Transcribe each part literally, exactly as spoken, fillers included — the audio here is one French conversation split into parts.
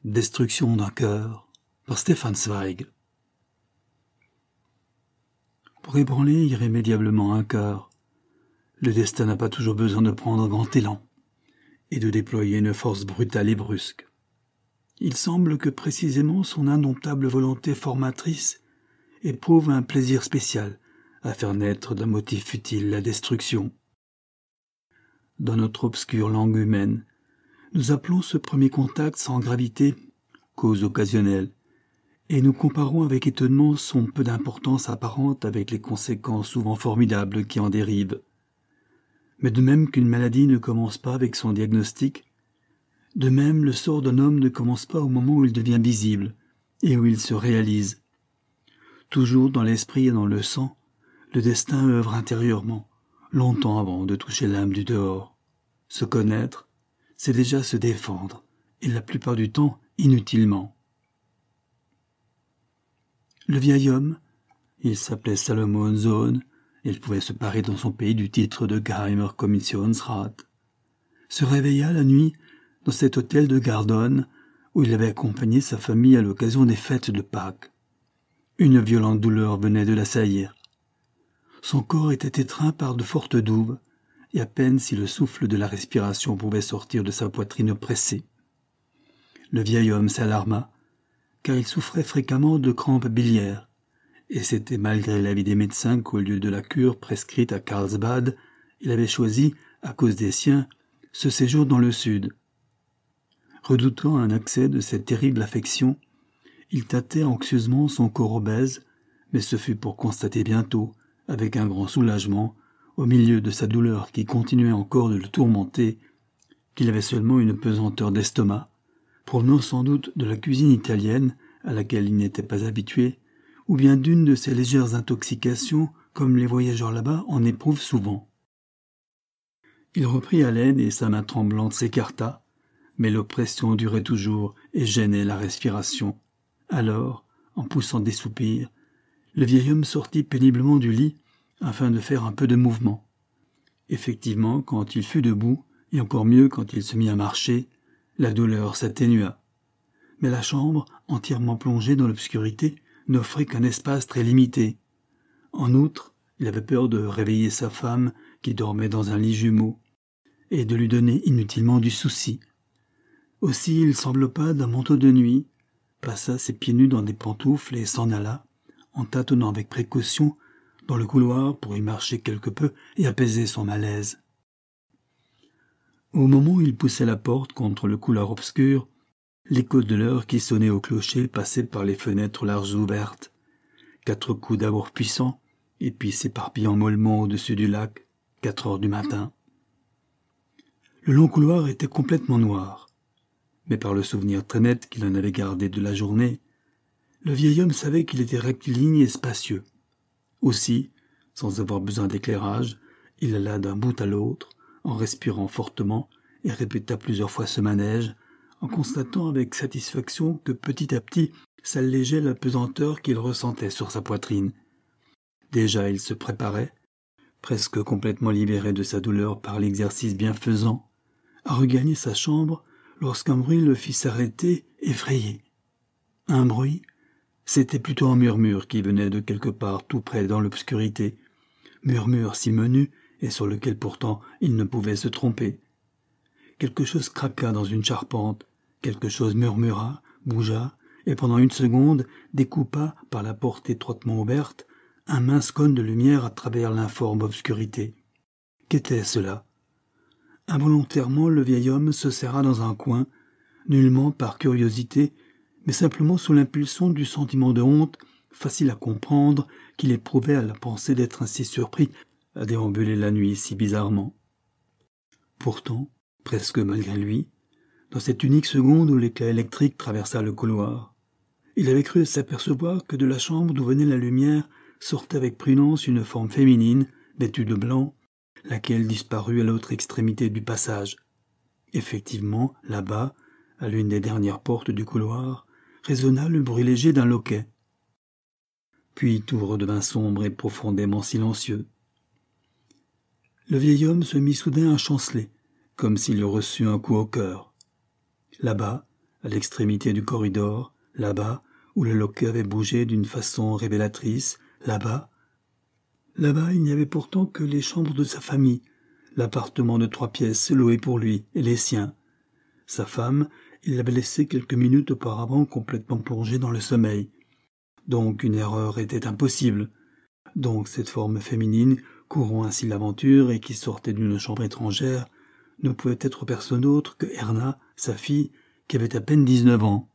Destruction d'un cœur par Stefan Zweig. Pour ébranler irrémédiablement un cœur, le destin n'a pas toujours besoin de prendre un grand élan et de déployer une force brutale et brusque. Il semble que précisément son indomptable volonté formatrice éprouve un plaisir spécial à faire naître d'un motif futile la destruction. Dans notre obscure langue humaine, nous appelons ce premier contact sans gravité cause occasionnelle, et nous comparons avec étonnement son peu d'importance apparente avec les conséquences souvent formidables qui en dérivent. Mais de même qu'une maladie ne commence pas avec son diagnostic, de même le sort d'un homme ne commence pas au moment où il devient visible et où il se réalise. Toujours dans l'esprit et dans le sang, le destin œuvre intérieurement, longtemps avant de toucher l'âme du dehors. Se connaître, c'est déjà se défendre, et la plupart du temps, inutilement. Le vieil homme, il s'appelait Salomon Sohn, et il pouvait se parer dans son pays du titre de Geheimer Kommissionsrat, se réveilla la nuit dans cet hôtel de Gardone où il avait accompagné sa famille à l'occasion des fêtes de Pâques. Une violente douleur venait de l'assaillir. Son corps était étreint par de fortes douves, et à peine si le souffle de la respiration pouvait sortir de sa poitrine oppressée. Le vieil homme s'alarma, car il souffrait fréquemment de crampes biliaires, et c'était malgré l'avis des médecins qu'au lieu de la cure prescrite à Carlsbad, il avait choisi, à cause des siens, ce séjour dans le sud. Redoutant un accès de cette terrible affection, il tâtait anxieusement son corps obèse, mais ce fut pour constater bientôt, avec un grand soulagement, au milieu de sa douleur qui continuait encore de le tourmenter, qu'il avait seulement une pesanteur d'estomac, provenant sans doute de la cuisine italienne à laquelle il n'était pas habitué, ou bien d'une de ces légères intoxications comme les voyageurs là-bas en éprouvent souvent. Il reprit haleine et sa main tremblante s'écarta, mais l'oppression durait toujours et gênait la respiration. Alors, en poussant des soupirs, le vieil homme sortit péniblement du lit afin de faire un peu de mouvement. Effectivement, quand il fut debout, et encore mieux quand il se mit à marcher, la douleur s'atténua. Mais la chambre, entièrement plongée dans l'obscurité, n'offrait qu'un espace très limité. En outre, il avait peur de réveiller sa femme, qui dormait dans un lit jumeau, et de lui donner inutilement du souci. Aussi il s'enveloppa d'un manteau de nuit, passa ses pieds nus dans des pantoufles et s'en alla, en tâtonnant avec précaution dans le couloir pour y marcher quelque peu et apaiser son malaise. Au moment où il poussait la porte contre le couloir obscur, l'écho de l'heure qui sonnait au clocher passait par les fenêtres larges ouvertes. Quatre coups d'amour puissants, et puis s'éparpillant mollement au-dessus du lac, quatre heures du matin. Le long couloir était complètement noir, mais par le souvenir très net qu'il en avait gardé de la journée, le vieil homme savait qu'il était rectiligne et spacieux. Aussi, sans avoir besoin d'éclairage, il alla d'un bout à l'autre, en respirant fortement, et répéta plusieurs fois ce manège, en constatant avec satisfaction que petit à petit s'allégeait la pesanteur qu'il ressentait sur sa poitrine. Déjà il se préparait, presque complètement libéré de sa douleur par l'exercice bienfaisant, à regagner sa chambre lorsqu'un bruit le fit s'arrêter, effrayé. Un bruit, c'était plutôt un murmure qui venait de quelque part tout près dans l'obscurité, murmure si menu et sur lequel pourtant il ne pouvait se tromper. Quelque chose craqua dans une charpente, quelque chose murmura, bougea, et pendant une seconde découpa, par la porte étroitement ouverte, un mince cône de lumière à travers l'informe obscurité. Qu'était cela? Involontairement, le vieil homme se serra dans un coin, nullement par curiosité, mais simplement sous l'impulsion du sentiment de honte, facile à comprendre, qu'il éprouvait à la pensée d'être ainsi surpris à déambuler la nuit si bizarrement. Pourtant, presque malgré lui, dans cette unique seconde où l'éclat électrique traversa le couloir, il avait cru s'apercevoir que de la chambre d'où venait la lumière sortait avec prudence une forme féminine, vêtue de blanc, laquelle disparut à l'autre extrémité du passage. Effectivement, là-bas, à l'une des dernières portes du couloir, résonna le bruit léger d'un loquet. Puis tout redevint sombre et profondément silencieux. Le vieil homme se mit soudain à chanceler, comme s'il eût reçu un coup au cœur. Là-bas, à l'extrémité du corridor, là-bas, où le loquet avait bougé d'une façon révélatrice, là-bas. Là-bas, il n'y avait pourtant que les chambres de sa famille, l'appartement de trois pièces loué pour lui et les siens. Sa femme, il l'avait laissée quelques minutes auparavant complètement plongée dans le sommeil. Donc une erreur était impossible. Donc cette forme féminine, courant ainsi l'aventure et qui sortait d'une chambre étrangère, ne pouvait être personne autre que Erna, sa fille, qui avait à peine dix-neuf ans.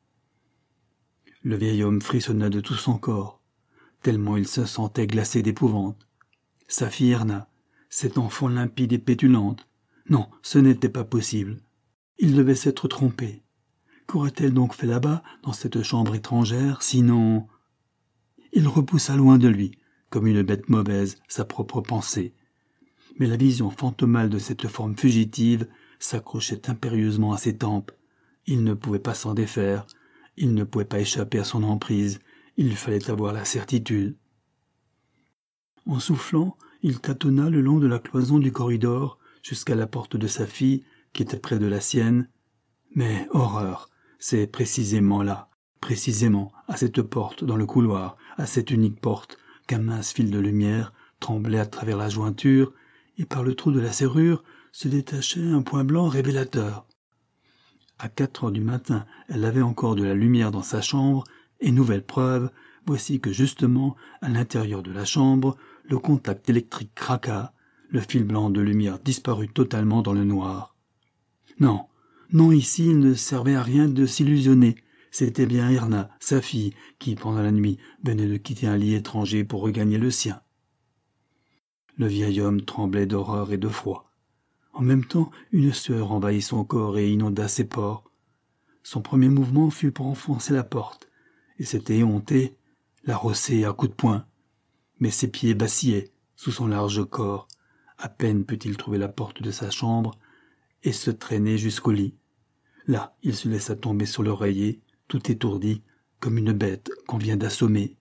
Le vieil homme frissonna de tout son corps, tellement il se sentait glacé d'épouvante. Sa fille Erna, cette enfant limpide et pétulante, non, ce n'était pas possible. Il devait s'être trompé. Qu'aurait-elle donc fait là-bas, dans cette chambre étrangère, sinon... Il repoussa loin de lui, comme une bête mauvaise, sa propre pensée. Mais la vision fantomale de cette forme fugitive s'accrochait impérieusement à ses tempes. Il ne pouvait pas s'en défaire, il ne pouvait pas échapper à son emprise, il fallait avoir la certitude. En soufflant, il tâtonna le long de la cloison du corridor jusqu'à la porte de sa fille, qui était près de la sienne. Mais, horreur, c'est précisément là, précisément à cette porte dans le couloir, à cette unique porte, qu'un mince fil de lumière tremblait à travers la jointure, et par le trou de la serrure se détachait un point blanc révélateur. À quatre heures du matin, elle avait encore de la lumière dans sa chambre, et nouvelle preuve, voici que justement, à l'intérieur de la chambre, le contact électrique craqua, le fil blanc de lumière disparut totalement dans le noir. Non, non, ici il ne servait à rien de s'illusionner. C'était bien Erna, sa fille, qui, pendant la nuit, venait de quitter un lit étranger pour regagner le sien. Le vieil homme tremblait d'horreur et de froid. En même temps, une sueur envahit son corps et inonda ses pores. Son premier mouvement fut pour enfoncer la porte, et s'était éhonté, la rosser à coups de poing. Mais ses pieds vacillaient sous son large corps. À peine peut-il trouver la porte de sa chambre et se traîner jusqu'au lit. Là, il se laissa tomber sur l'oreiller, tout étourdi, comme une bête qu'on vient d'assommer.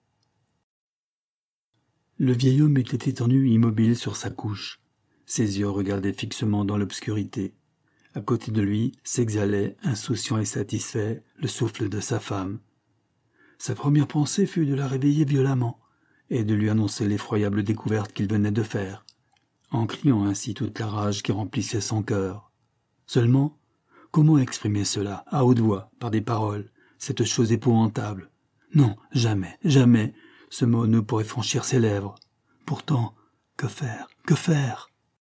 Le vieil homme était étendu immobile sur sa couche. Ses yeux regardaient fixement dans l'obscurité. À côté de lui s'exhalait, insouciant et satisfait, le souffle de sa femme. Sa première pensée fut de la réveiller violemment et de lui annoncer l'effroyable découverte qu'il venait de faire, en criant ainsi toute la rage qui remplissait son cœur. Seulement, comment exprimer cela, à haute voix, par des paroles, cette chose épouvantable? Non, jamais, jamais, ce mot ne pourrait franchir ses lèvres. Pourtant, que faire, que faire?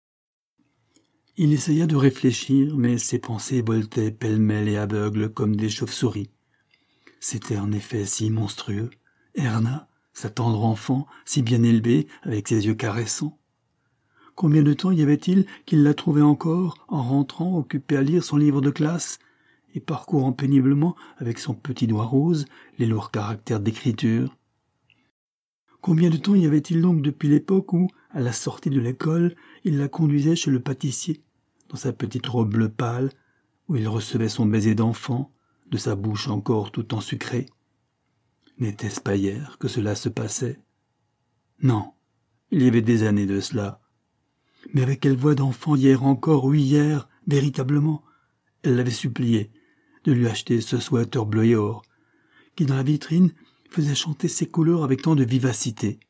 Il essaya de réfléchir, mais ses pensées voltaient pêle-mêle et aveugles comme des chauves-souris. C'était en effet si monstrueux. Erna, sa tendre enfant, si bien élevée, avec ses yeux caressants. Combien de temps y avait-il qu'il la trouvait encore, en rentrant, occupée à lire son livre de classe, et parcourant péniblement, avec son petit doigt rose, les lourds caractères d'écriture? Combien de temps y avait-il donc depuis l'époque où, à la sortie de l'école, il la conduisait chez le pâtissier, dans sa petite robe bleue pâle, où il recevait son baiser d'enfant, de sa bouche encore tout ensucrée? N'était-ce pas hier que cela se passait? Non, il y avait des années de cela. Mais avec quelle voix d'enfant hier encore, oui hier, véritablement, elle l'avait supplié de lui acheter ce sweater bleu et or, qui dans la vitrine faisait chanter ses couleurs avec tant de vivacité.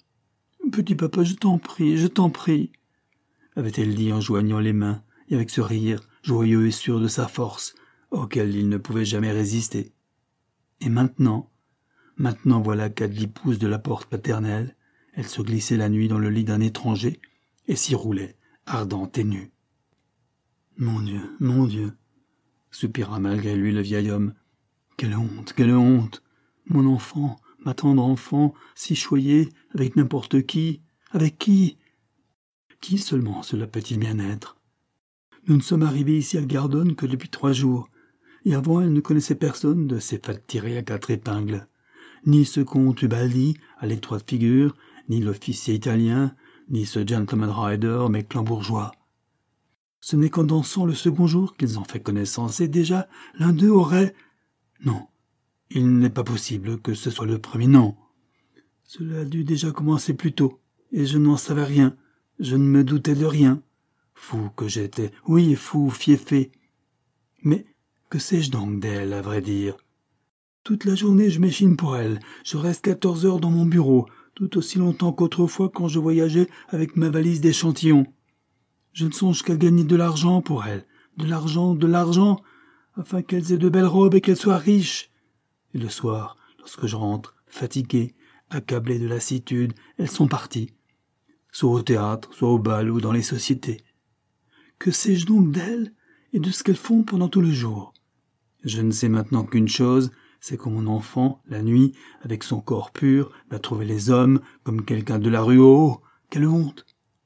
« Petit papa, je t'en prie, je t'en prie » avait-elle dit en joignant les mains, et avec ce rire joyeux et sûr de sa force, auquel il ne pouvait jamais résister. Et maintenant, maintenant voilà qu'à dix pouces de la porte paternelle, elle se glissait la nuit dans le lit d'un étranger, et s'y roulait, ardente et nue. « Mon Dieu, mon Dieu !» soupira malgré lui le vieil homme. « Quelle honte, quelle honte! Mon enfant, ma tendre enfant, si choyée, avec n'importe qui, avec qui? Qui seulement cela peut-il bien être? Nous ne sommes arrivés ici à Gardone que depuis trois jours, et avant elle ne connaissait personne de ces fats tirés à quatre épingles, ni ce comte Ubaldi à l'étroite figure, ni l'officier italien, ni ce gentleman rider mecklembourgeois. Ce n'est qu'en dansant le second jour qu'ils ont fait connaissance, et déjà l'un d'eux aurait... Non, il n'est pas possible que ce soit le premier, non. Cela a dû déjà commencer plus tôt, et je n'en savais rien, je ne me doutais de rien. Fou que j'étais, oui, fou, fieffé. Mais Que sais-je donc d'elle, à vrai dire? Toute la journée je m'échine pour elle, je reste quatorze heures dans mon bureau, tout aussi longtemps qu'autrefois quand je voyageais avec ma valise d'échantillons. Je ne songe qu'à gagner de l'argent pour elle, de l'argent, de l'argent, afin qu'elles aient de belles robes et qu'elles soient riches. Et le soir, lorsque je rentre, fatigué, accablé de lassitude, elles sont parties, soit au théâtre, soit au bal ou dans les sociétés. Que sais-je donc d'elles et de ce qu'elles font pendant tout le jour? Je ne sais maintenant qu'une chose, c'est que mon enfant, la nuit, avec son corps pur, va trouver les hommes comme quelqu'un de la rue au haut. Quelle honte!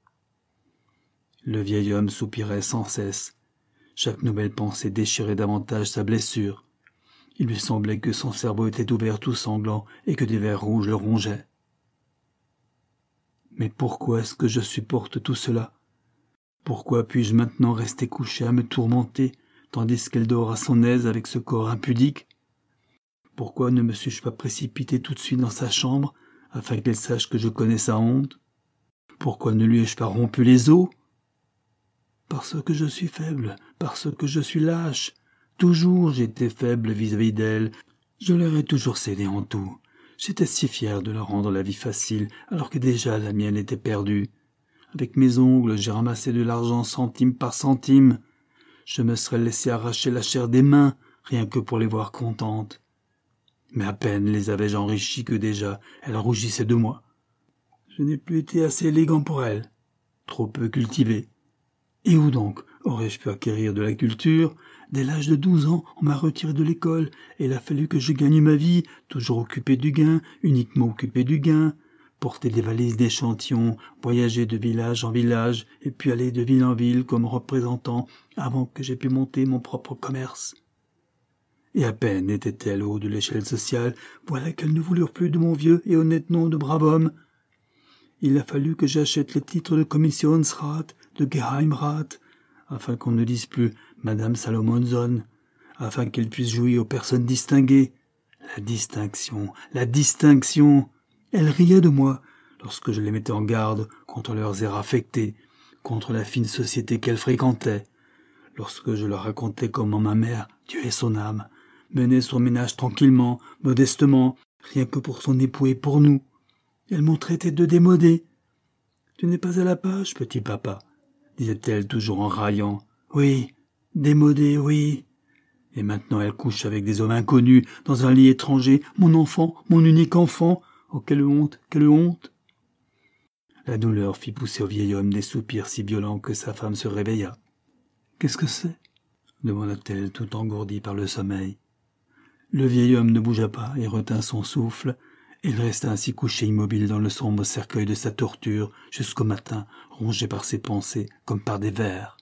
Le vieil homme soupirait sans cesse. Chaque nouvelle pensée déchirait davantage sa blessure. Il lui semblait que son cerveau était ouvert tout sanglant et que des vers rouges le rongeaient. Mais pourquoi est-ce que je supporte tout cela? Pourquoi puis-je maintenant rester couché à me tourmenter, tandis qu'elle dort à son aise avec ce corps impudique? Pourquoi ne me suis-je pas précipité tout de suite dans sa chambre, afin qu'elle sache que je connais sa honte? Pourquoi ne lui ai-je pas rompu les os? Parce que je suis faible, parce que je suis lâche. Toujours j'étais faible vis-à-vis d'elle. Je leur ai toujours cédé en tout. J'étais si fier de leur rendre la vie facile, alors que déjà la mienne était perdue. Avec mes ongles, j'ai ramassé de l'argent centime par centime. Je me serais laissé arracher la chair des mains, rien que pour les voir contentes. Mais à peine les avais-je enrichies que déjà elles rougissaient de moi. Je n'ai plus été assez élégant pour elles, trop peu cultivé. Et où donc aurais-je pu acquérir de la culture? Dès l'âge de douze ans, on m'a retiré de l'école, et il a fallu que je gagne ma vie, toujours occupé du gain, uniquement occupé du gain, porter des valises d'échantillons, voyager de village en village, et puis aller de ville en ville comme représentant, avant que j'aie pu monter mon propre commerce. Et à peine était-elle au haut de l'échelle sociale, voilà qu'elles ne voulurent plus de mon vieux et honnête nom de brave homme. Il a fallu que j'achète les titres de Commissionsrat, de Geheimrat, afin qu'on ne dise plus Madame Salomonson, afin qu'elle puisse jouir aux personnes distinguées. La distinction, la distinction! Elle riait de moi lorsque je les mettais en garde contre leurs airs affectés, contre la fine société qu'elles fréquentaient, lorsque je leur racontais comment ma mère, Dieu ait son âme, menait son ménage tranquillement, modestement, rien que pour son époux et pour nous. Elle m'ont traité de démodé. « Tu n'es pas à la page, petit papa ?» disait-elle toujours en raillant. « Oui, démodé, oui. » Et maintenant elle couche avec des hommes inconnus, dans un lit étranger, mon enfant, mon unique enfant. Oh, quelle honte, quelle honte! La douleur fit pousser au vieil homme des soupirs si violents que sa femme se réveilla. « Qu'est-ce que c'est ?» demanda-t-elle, tout engourdie par le sommeil. Le vieil homme ne bougea pas et retint son souffle. Il resta ainsi couché immobile dans le sombre cercueil de sa torture jusqu'au matin, rongé par ses pensées comme par des vers.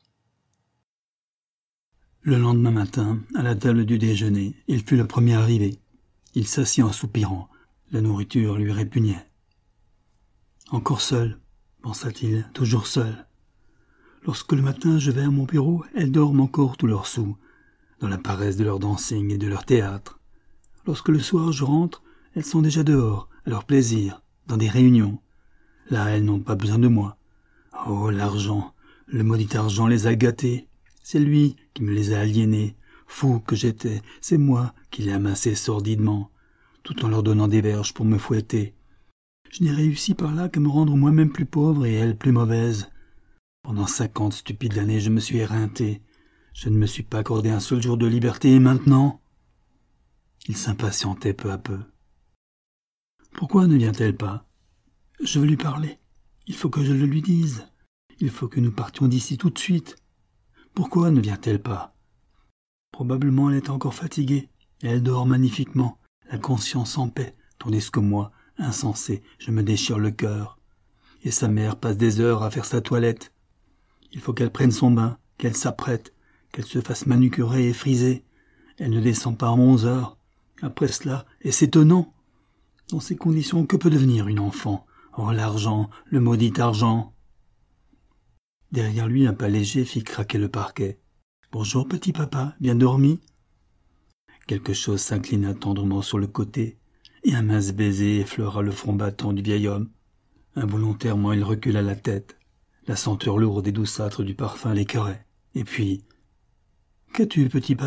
Le lendemain matin, à la table du déjeuner, il fut le premier arrivé. Il s'assit en soupirant. La nourriture lui répugnait. « Encore seul, pensa-t-il, toujours seul. Lorsque le matin je vais à mon bureau, elles dorment encore tous leurs sous, dans la paresse de leur dancing et de leur théâtre. Lorsque le soir je rentre, elles sont déjà dehors, à leur plaisir, dans des réunions. Là, elles n'ont pas besoin de moi. Oh, l'argent, le maudit argent les a gâtées. C'est lui qui me les a aliénées. Fou que j'étais, c'est moi qui l'ai amassé sordidement, tout en leur donnant des verges pour me fouetter. Je n'ai réussi par là qu'à me rendre moi-même plus pauvre et elles plus mauvaises. Pendant cinquante stupides années, je me suis éreinté. Je ne me suis pas accordé un seul jour de liberté, et maintenant... Il s'impatientait peu à peu. Pourquoi ne vient-elle pas? Je veux lui parler. Il faut que je le lui dise. Il faut que nous partions d'ici tout de suite. Pourquoi ne vient-elle pas? Probablement elle est encore fatiguée, et elle dort magnifiquement, la conscience en paix, tandis que moi, insensé, je me déchire le cœur. Et sa mère passe des heures à faire sa toilette. Il faut qu'elle prenne son bain, qu'elle s'apprête, qu'elle se fasse manucurer et friser. Elle ne descend pas en onze heures. Après cela, et c'est étonnant. Dans ces conditions, que peut devenir une enfant? Oh, l'argent, le maudit argent! Derrière lui, un pas léger fit craquer le parquet. « Bonjour, petit papa, bien dormi ?» Quelque chose s'inclina tendrement sur le côté, et un mince baiser effleura le front battant du vieil homme. Involontairement, il recula la tête. La senteur lourde et douceâtre du parfum l'écœurait. Et puis... « Qu'as-tu, petit papa ?»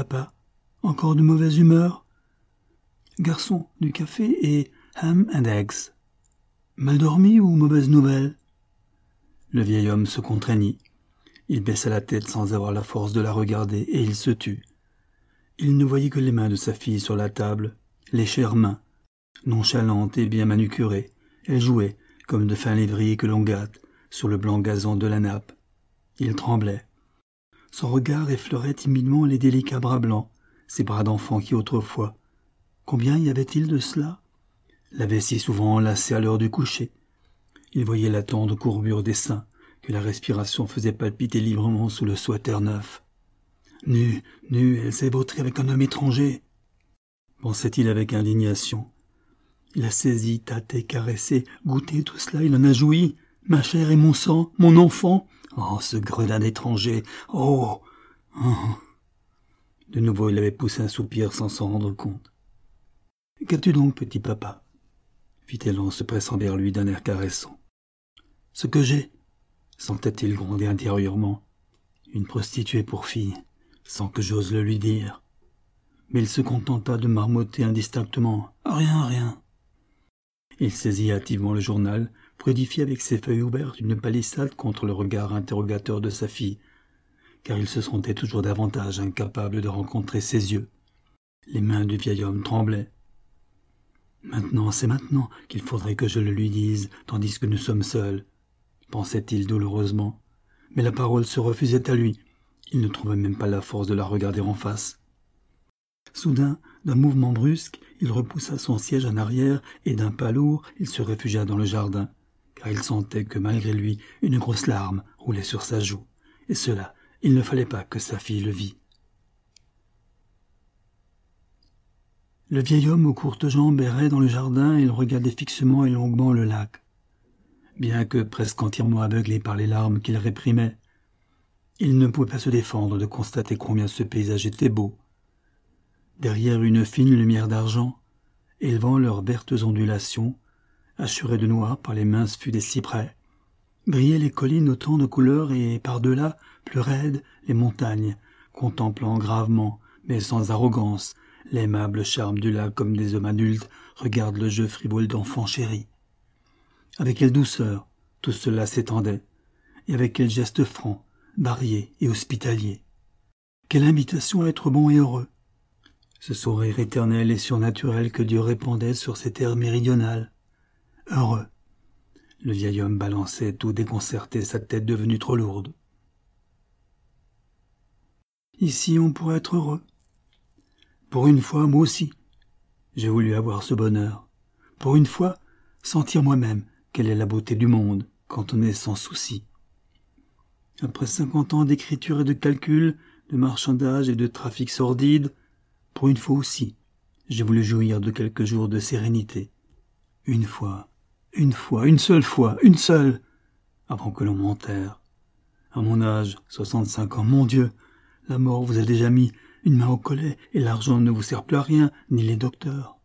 Encore de mauvaise humeur ? Garçon, du café et ham and eggs. Mal dormi ou mauvaise nouvelle ? Le vieil homme se contraignit. Il baissa la tête sans avoir la force de la regarder et il se tut. Il ne voyait que les mains de sa fille sur la table, les chères mains, nonchalantes et bien manucurées. Elles jouaient, comme de fins lévriers que l'on gâte, sur le blanc gazon de la nappe. Il tremblait. Son regard effleurait timidement les délicats bras blancs, ces bras d'enfant qui autrefois. Combien y avait-il de cela ? L'avait si souvent enlacé à l'heure du coucher. Il voyait la tendre courbure des seins, que la respiration faisait palpiter librement sous le sweater neuf. Nue, nue, elle s'est vautrée avec un homme étranger, pensait-il avec indignation. Il a saisi, tâté, caressé, goûté tout cela, il en a joui. Ma chair et mon sang, mon enfant. Oh, ce gredin d'étranger. Oh, oh. De nouveau, il avait poussé un soupir sans s'en rendre compte. « Qu'as-tu donc, petit papa ?» fit-elle en se pressant vers lui d'un air caressant. « Ce que j'ai, » sentait-il gronder intérieurement. Une prostituée pour fille, sans que j'ose le lui dire. Mais il se contenta de marmotter indistinctement. « Rien, rien. » Il saisit hâtivement le journal, pour édifier avec ses feuilles ouvertes une palissade contre le regard interrogateur de sa fille, car il se sentait toujours davantage incapable de rencontrer ses yeux. Les mains du vieil homme tremblaient. Maintenant, c'est maintenant qu'il faudrait que je le lui dise, tandis que nous sommes seuls, pensait-il douloureusement. Mais la parole se refusait à lui. Il ne trouvait même pas la force de la regarder en face. Soudain, d'un mouvement brusque, il repoussa son siège en arrière et d'un pas lourd, il se réfugia dans le jardin, car il sentait que malgré lui, une grosse larme roulait sur sa joue. Et cela, il ne fallait pas que sa fille le vît. Le vieil homme aux courtes jambes errait dans le jardin et il regardait fixement et longuement le lac. Bien que presque entièrement aveuglé par les larmes qu'il réprimait, il ne pouvait pas se défendre de constater combien ce paysage était beau. Derrière une fine lumière d'argent, élevant leurs vertes ondulations, hachurées de noir par les minces fûts des cyprès, brillaient les collines autant de couleurs et, par-delà, plus raides, les montagnes, contemplant gravement, mais sans arrogance, l'aimable charme du lac comme des hommes adultes regardent le jeu frivole d'enfants chéris. Avec quelle douceur tout cela s'étendait, et avec quel geste franc, varié et hospitalier. Quelle invitation à être bon et heureux. Ce sourire éternel et surnaturel que Dieu répandait sur ces terres méridionales. Heureux. Le vieil homme balançait tout déconcerté, sa tête devenue trop lourde. Ici, on pourrait être heureux. Pour une fois, moi aussi, j'ai voulu avoir ce bonheur. Pour une fois, sentir moi-même quelle est la beauté du monde quand on est sans souci. Après cinquante ans d'écriture et de calcul, de marchandage et de trafic sordide, pour une fois aussi, j'ai voulu jouir de quelques jours de sérénité. Une fois, une fois, une seule fois, une seule, avant que l'on m'enterre. À mon âge, soixante-cinq ans, mon Dieu, la mort vous a déjà mis une main au collet et l'argent ne vous sert plus à rien, ni les docteurs.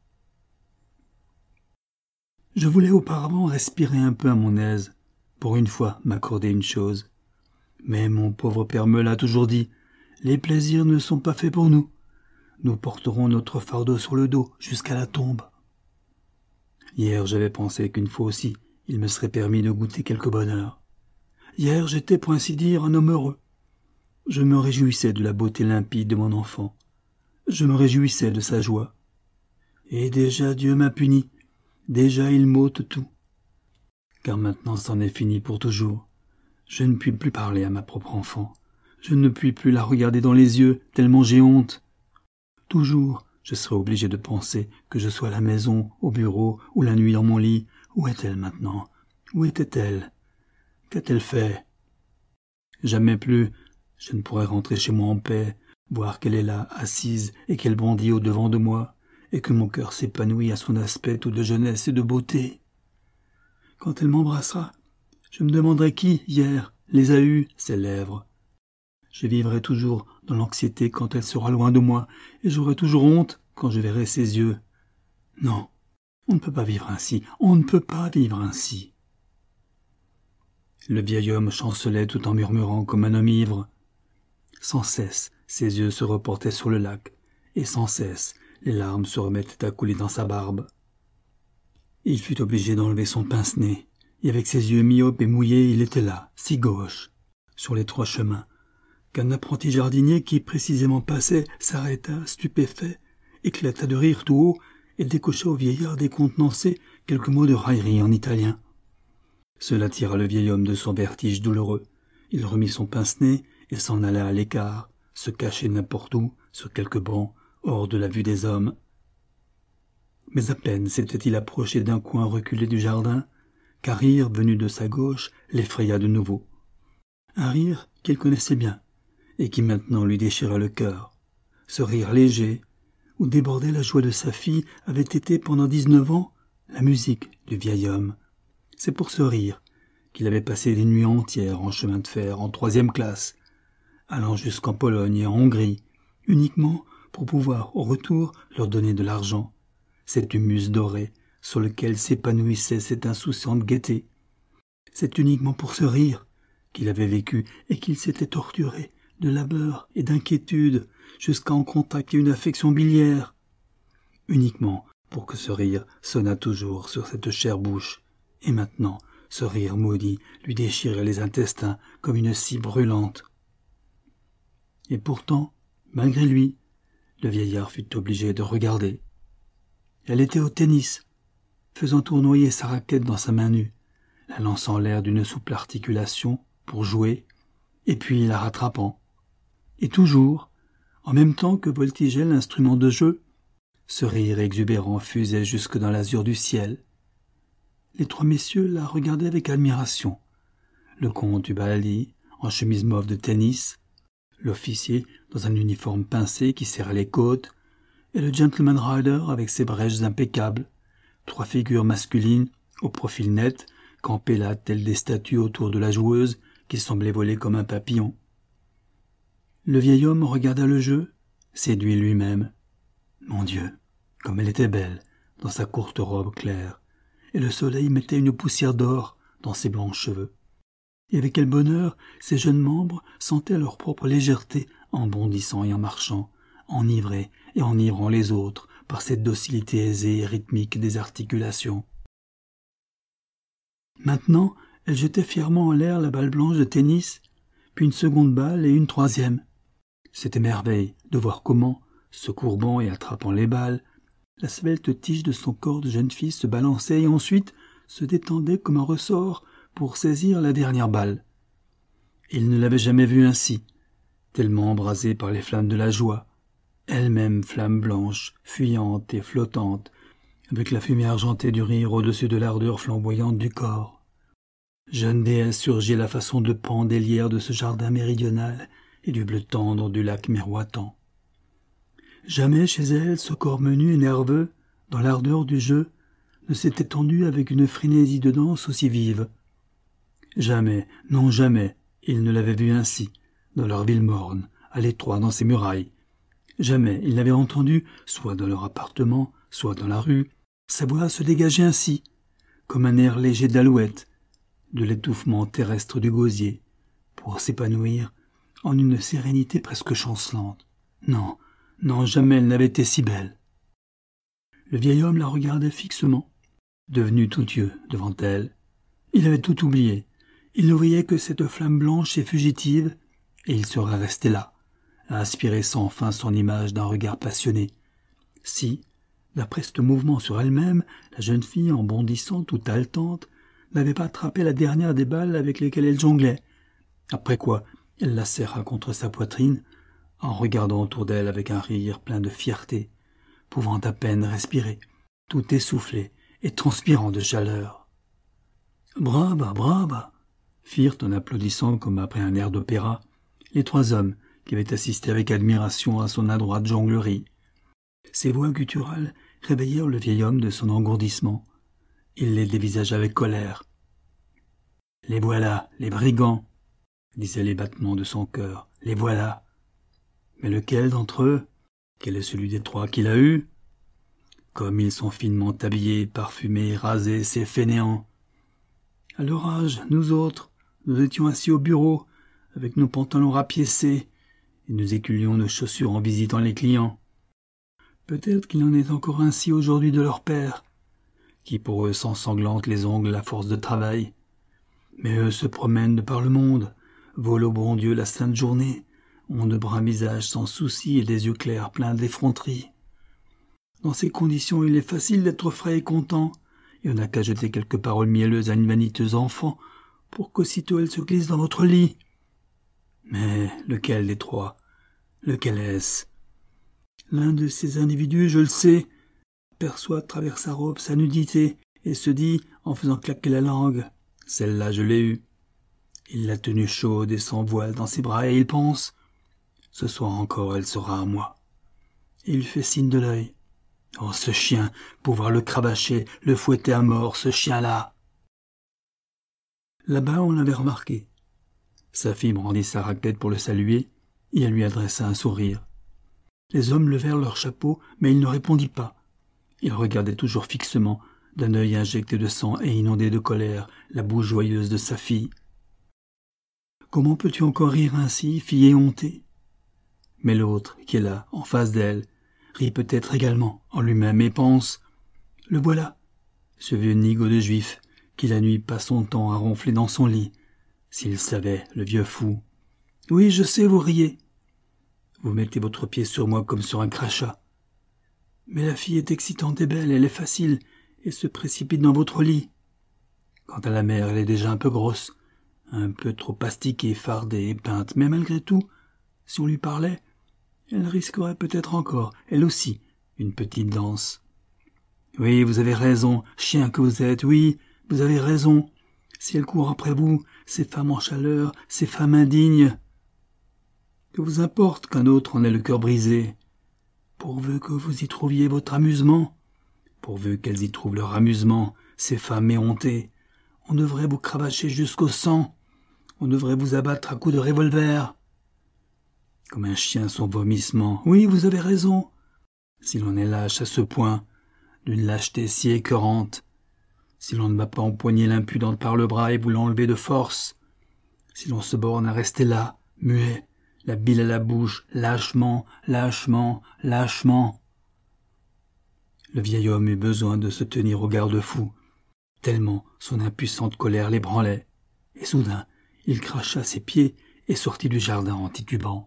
Je voulais auparavant respirer un peu à mon aise, pour une fois m'accorder une chose. Mais mon pauvre père me l'a toujours dit, les plaisirs ne sont pas faits pour nous. Nous porterons notre fardeau sur le dos jusqu'à la tombe. Hier, j'avais pensé qu'une fois aussi, il me serait permis de goûter quelque bonheur. Hier, j'étais pour ainsi dire un homme heureux. Je me réjouissais de la beauté limpide de mon enfant. Je me réjouissais de sa joie. Et déjà Dieu m'a puni. Déjà il m'ôte tout. Car maintenant c'en est fini pour toujours. Je ne puis plus parler à ma propre enfant. Je ne puis plus la regarder dans les yeux, tellement j'ai honte. Toujours, je serai obligé de penser que je sois à la maison, au bureau, ou la nuit dans mon lit. Où est-elle maintenant? Où était-elle? Qu'a-t-elle fait? Jamais plus, je ne pourrai rentrer chez moi en paix, voir qu'elle est là, assise, et qu'elle bondit au-devant de moi, et que mon cœur s'épanouit à son aspect tout de jeunesse et de beauté. Quand elle m'embrassera, je me demanderai qui, hier, les a eus, ses lèvres. Je vivrai toujours dans l'anxiété quand elle sera loin de moi, et j'aurai toujours honte quand je verrai ses yeux. Non, on ne peut pas vivre ainsi, on ne peut pas vivre ainsi. Le vieil homme chancelait tout en murmurant comme un homme ivre. Sans cesse, ses yeux se reportaient sur le lac, et sans cesse les larmes se remettaient à couler dans sa barbe. Il fut obligé d'enlever son pince-nez, et avec ses yeux myopes et mouillés, il était là, si gauche, sur les trois chemins, qu'un apprenti jardinier qui précisément passait s'arrêta, stupéfait, éclata de rire tout haut et décocha au vieillard décontenancé quelques mots de raillerie en italien. Cela tira le vieil homme de son vertige douloureux. Il remit son pince-nez et s'en alla à l'écart, se cacher n'importe où, sur quelque banc, hors de la vue des hommes. Mais à peine s'était-il approché d'un coin reculé du jardin, qu'un rire venu de sa gauche l'effraya de nouveau. Un rire qu'il connaissait bien, et qui maintenant lui déchirait le cœur. Ce rire léger, où débordait la joie de sa fille, avait été pendant dix-neuf ans la musique du vieil homme. C'est pour ce rire qu'il avait passé des nuits entières en chemin de fer, en troisième classe, allant jusqu'en Pologne et en Hongrie, uniquement pour pouvoir, au retour, leur donner de l'argent, cet humus doré sur lequel s'épanouissait cette insouciante gaieté. C'est uniquement pour ce rire qu'il avait vécu et qu'il s'était torturé de labeur et d'inquiétude jusqu'à en contracter une affection biliaire. Uniquement pour que ce rire sonnât toujours sur cette chère bouche. Et maintenant, ce rire maudit lui déchirait les intestins comme une scie brûlante. Et pourtant, malgré lui, le vieillard fut obligé de regarder. Elle était au tennis, faisant tournoyer sa raquette dans sa main nue, la lançant en l'air d'une souple articulation pour jouer, et puis la rattrapant. Et toujours, en même temps que voltigeait l'instrument de jeu, ce rire exubérant fusait jusque dans l'azur du ciel. Les trois messieurs la regardaient avec admiration. Le comte Ubaldi, en chemise mauve de tennis, l'officier dans un uniforme pincé qui serrait les côtes, et le gentleman rider avec ses brèches impeccables, trois figures masculines, au profil net, campées là telles des statues autour de la joueuse, qui semblait voler comme un papillon. Le vieil homme regarda le jeu, séduit lui-même. Mon Dieu, comme elle était belle, dans sa courte robe claire, et le soleil mettait une poussière d'or dans ses blancs cheveux. Et avec quel bonheur ces jeunes membres sentaient leur propre légèreté en bondissant et en marchant, enivrés et enivrant les autres par cette docilité aisée et rythmique des articulations. Maintenant, elle jetait fièrement en l'air la balle blanche de tennis, puis une seconde balle et une troisième. C'était merveille de voir comment, se courbant et attrapant les balles, la svelte tige de son corps de jeune fille se balançait et ensuite se détendait comme un ressort pour saisir la dernière balle. Il ne l'avait jamais vue ainsi, tellement embrasée par les flammes de la joie, elle-même flamme blanche, fuyante et flottante, avec la fumée argentée du rire au-dessus de l'ardeur flamboyante du corps. Jeune déesse surgit à la façon de pan délière de ce jardin méridional et du bleu tendre du lac miroitant. Jamais chez elle ce corps menu et nerveux, dans l'ardeur du jeu, ne s'était tendu avec une frénésie de danse aussi vive. Jamais, non jamais, il ne l'avait vue ainsi, dans leur ville morne, à l'étroit dans ses murailles. Jamais il n'avait entendu, soit dans leur appartement, soit dans la rue, sa voix se dégager ainsi, comme un air léger d'alouette, de l'étouffement terrestre du gosier, pour s'épanouir en une sérénité presque chancelante. Non, non, jamais elle n'avait été si belle. Le vieil homme la regardait fixement, devenu tout yeux devant elle. Il avait tout oublié. Il ne voyait que cette flamme blanche et fugitive, et il serait resté là, à aspirer sans fin son image d'un regard passionné. Si, d'après ce mouvement sur elle-même, la jeune fille, en bondissant tout haletante, n'avait pas attrapé la dernière des balles avec lesquelles elle jonglait, après quoi elle la serra contre sa poitrine, en regardant autour d'elle avec un rire plein de fierté, pouvant à peine respirer, tout essoufflé et transpirant de chaleur. « Brava, brava !» firent en applaudissant comme après un air d'opéra les trois hommes qui avaient assisté avec admiration à son adroite jonglerie. Ces voix gutturales réveillèrent le vieil homme de son engourdissement. Il les dévisagea avec colère. « Les voilà, les brigands !» disaient les battements de son cœur. « Les voilà !» Mais lequel d'entre eux? Quel est celui des trois qui l'a eu? Comme ils sont finement habillés, parfumés, rasés, ces fainéants. À leur âge, nous autres, nous étions assis au bureau, avec nos pantalons rapiécés, et nous éculions nos chaussures en visitant les clients. Peut-être qu'il en est encore ainsi aujourd'hui de leur père, qui pour eux s'ensanglantent les ongles à force de travail. Mais eux se promènent de par le monde, volent au bon Dieu la sainte journée, ont de bruns visages sans souci et des yeux clairs pleins d'effronterie. Dans ces conditions, il est facile d'être frais et content, et on n'a qu'à jeter quelques paroles mielleuses à une vaniteuse enfant pour qu'aussitôt elle se glisse dans votre lit. Mais lequel des trois? Lequel est-ce? L'un de ces individus, je le sais, perçoit à travers sa robe sa nudité et se dit, en faisant claquer la langue, « Celle-là, je l'ai eue. » Il l'a tenue chaude et sans voile dans ses bras et il pense, « Ce soir encore, elle sera à moi. » Et il fait signe de l'œil. Oh, ce chien, pouvoir le cravacher, le fouetter à mort, ce chien-là! Là-bas, on l'avait remarqué. Sa fille brandit sa raquette pour le saluer, et elle lui adressa un sourire. Les hommes levèrent leur chapeau, mais il ne répondit pas. Il regardait toujours fixement, d'un œil injecté de sang et inondé de colère, la bouche joyeuse de sa fille. Comment peux-tu encore rire ainsi, fille éhontée? Mais l'autre, qui est là, en face d'elle, rit peut-être également en lui-même et pense « Le voilà, ce vieux nigaud de juif, qui la nuit passe son temps à ronfler dans son lit. S'il savait, le vieux fou. Oui, je sais, vous riez. Vous mettez votre pied sur moi comme sur un crachat. Mais la fille est excitante et belle, elle est facile, et se précipite dans votre lit. Quant à la mère, elle est déjà un peu grosse, un peu trop astiquée, fardée et peinte, mais malgré tout, si on lui parlait, elle risquerait peut-être encore, elle aussi, une petite danse. Oui, vous avez raison, chien que vous êtes, oui, vous avez raison. Si elle court après vous, ces femmes en chaleur, ces femmes indignes. Que vous importe qu'un autre en ait le cœur brisé, pourvu que vous y trouviez votre amusement, pourvu qu'elles y trouvent leur amusement, ces femmes éhontées, on devrait vous cravacher jusqu'au sang, on devrait vous abattre à coups de revolver. Comme un chien son vomissement, oui, vous avez raison, si l'on est lâche à ce point, d'une lâcheté si écœurante, si l'on ne va pas empoigner l'impudente par le bras et vous l'enlever de force, si l'on se borne à rester là, muet, la bile à la bouche, lâchement, lâchement, lâchement. Le vieil homme eut besoin de se tenir au garde-fou, tellement son impuissante colère l'ébranlait, et soudain il cracha ses pieds et sortit du jardin en titubant.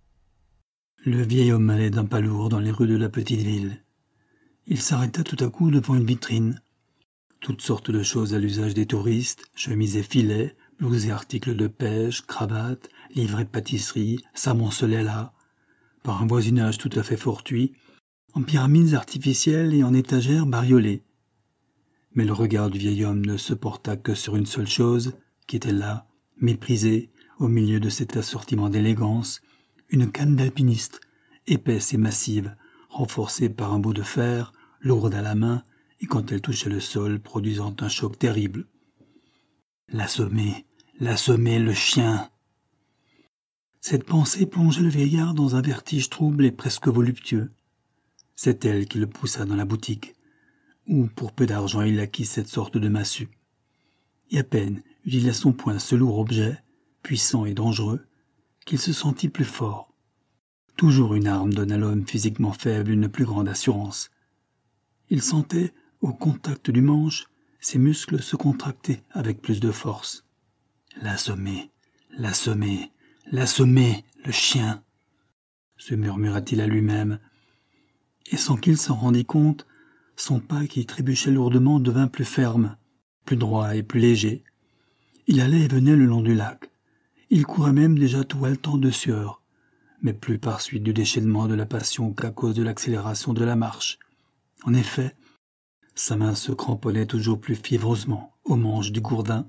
Le vieil homme allait d'un pas lourd dans les rues de la petite ville. Il s'arrêta tout à coup devant une vitrine. Toutes sortes de choses à l'usage des touristes, chemises et filets, blouses et articles de pêche, cravates, livrets de pâtisserie, s'amoncelaient là, par un voisinage tout à fait fortuit, en pyramides artificielles et en étagères bariolées. Mais le regard du vieil homme ne se porta que sur une seule chose, qui était là, méprisée, au milieu de cet assortiment d'élégance, une canne d'alpiniste, épaisse et massive, renforcée par un bout de fer, lourde à la main, et quand elle touchait le sol, produisant un choc terrible. L'assommer, l'assommer, le chien. Cette pensée plongeait le vieillard dans un vertige trouble et presque voluptueux. C'est elle qui le poussa dans la boutique, où pour peu d'argent il acquit cette sorte de massue. Et à peine eut-il à son poing ce lourd objet, puissant et dangereux, qu'il se sentit plus fort. Toujours une arme donne à l'homme physiquement faible une plus grande assurance. Il sentait, au contact du manche, ses muscles se contracter avec plus de force. L'assommer, l'assommer, l'assommer, le chien, se murmura-t-il à lui-même, et sans qu'il s'en rendît compte, son pas qui trébuchait lourdement devint plus ferme, plus droit et plus léger. Il allait et venait le long du lac. Il courait même déjà tout haletant de sueur, mais plus par suite du déchaînement de la passion qu'à cause de l'accélération de la marche. En effet, sa main se cramponnait toujours plus fiévreusement au manche du gourdin.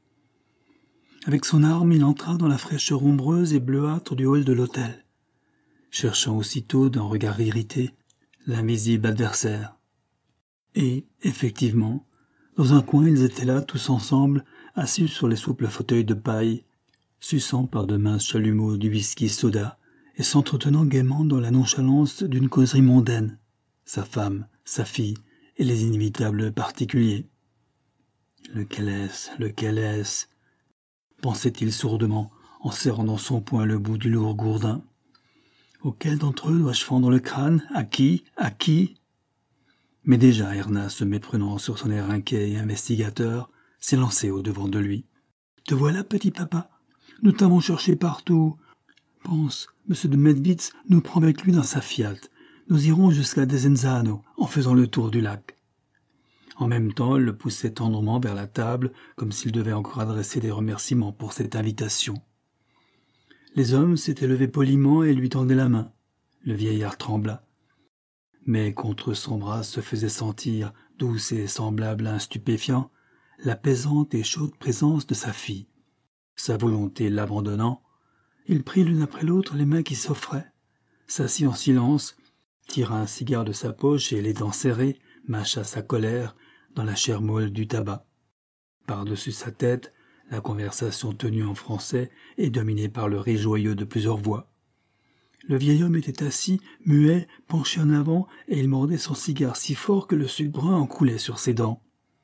Avec son arme, il entra dans la fraîcheur ombreuse et bleuâtre du hall de l'hôtel, cherchant aussitôt d'un regard irrité l'invisible adversaire. Et, effectivement, dans un coin, ils étaient là, tous ensemble, assis sur les souples fauteuils de paille, suçant par de minces chalumeaux du whisky soda et s'entretenant gaiement dans la nonchalance d'une causerie mondaine, sa femme, sa fille et les inévitables particuliers. Lequel est-ce, lequel est-ce pensait-il sourdement en serrant dans son poing le bout du lourd gourdin. Auquel d'entre eux dois-je fendre le crâne? À qui? À qui? Mais déjà Erna, se méprenant sur son air inquiet et investigateur, s'est lancée au-devant de lui. « Te voilà, petit papa. Nous t'avons cherché partout. Pense, M. de Medwitz nous prend avec lui dans sa Fiat. Nous irons jusqu'à Desenzano, en faisant le tour du lac. » En même temps, elle le poussait tendrement vers la table, comme s'il devait encore adresser des remerciements pour cette invitation. Les hommes s'étaient levés poliment et lui tendaient la main. Le vieillard trembla. Mais contre son bras se faisait sentir, douce et semblable à un stupéfiant, l'apaisante et chaude présence de sa fille. Sa volonté l'abandonnant, il prit l'une après l'autre les mains qui s'offraient, s'assit en silence, tira un cigare de sa poche et, les dents serrées, mâcha sa colère dans la chair molle du tabac. Par-dessus sa tête, la conversation tenue en français est dominée par le rire joyeux de plusieurs voix. Le vieil homme était assis, muet, penché en avant, et il mordait son cigare si fort que le sucre brun en coulait sur ses dents.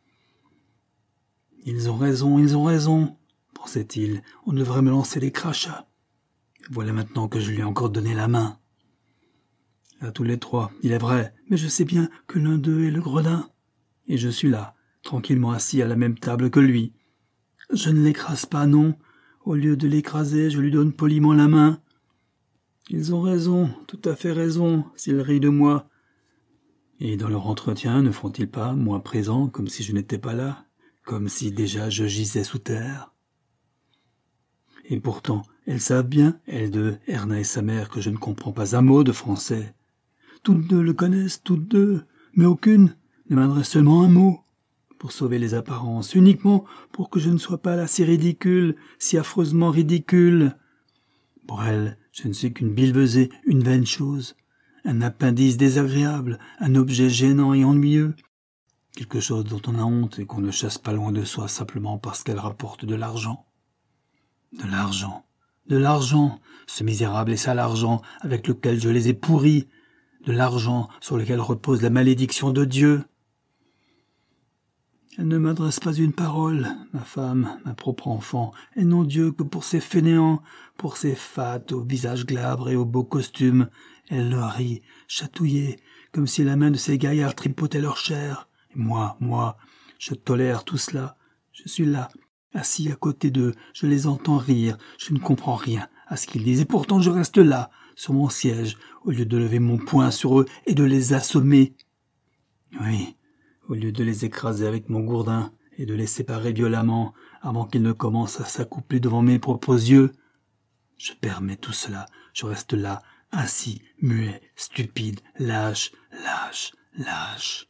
« Ils ont raison, ils ont raison, » pensait-il, « on devrait me lancer des crachats. Voilà maintenant que je lui ai encore donné la main. » À tous les trois, il est vrai, mais je sais bien que l'un d'eux est le gredin. Et je suis là, tranquillement assis à la même table que lui. Je ne l'écrase pas, non. Au lieu de l'écraser, je lui donne poliment la main. Ils ont raison, tout à fait raison, s'ils rient de moi. Et dans leur entretien, ne font-ils pas, moi présent, comme si je n'étais pas là, comme si déjà je gisais sous terre? Et pourtant, elles savent bien, elles deux, Erna et sa mère, que je ne comprends pas un mot de français. Toutes deux le connaissent, toutes deux, mais aucune ne m'adresse seulement un mot, pour sauver les apparences, uniquement pour que je ne sois pas là si ridicule, si affreusement ridicule. Pour elles, je ne suis qu'une billevesée, une vaine chose, un appendice désagréable, un objet gênant et ennuyeux, quelque chose dont on a honte et qu'on ne chasse pas loin de soi simplement parce qu'elle rapporte de l'argent. De l'argent, de l'argent, ce misérable et sale argent avec lequel je les ai pourris, de l'argent sur lequel repose la malédiction de Dieu. Elle ne m'adresse pas une parole, ma femme, ma propre enfant, et non Dieu que pour ces fainéants, pour ces fats au visage glabre et aux beaux costumes. Elle leur rit, chatouillée, comme si la main de ces gaillards tripotait leur chair. Et moi, moi, je tolère tout cela. Je suis là, assis à côté d'eux, je les entends rire, je ne comprends rien à ce qu'ils disent, et pourtant je reste là, sur mon siège, au lieu de lever mon poing sur eux et de les assommer. Oui, au lieu de les écraser avec mon gourdin et de les séparer violemment avant qu'ils ne commencent à s'accoupler devant mes propres yeux. Je permets tout cela, je reste là, assis, muet, stupide, lâche, lâche, lâche.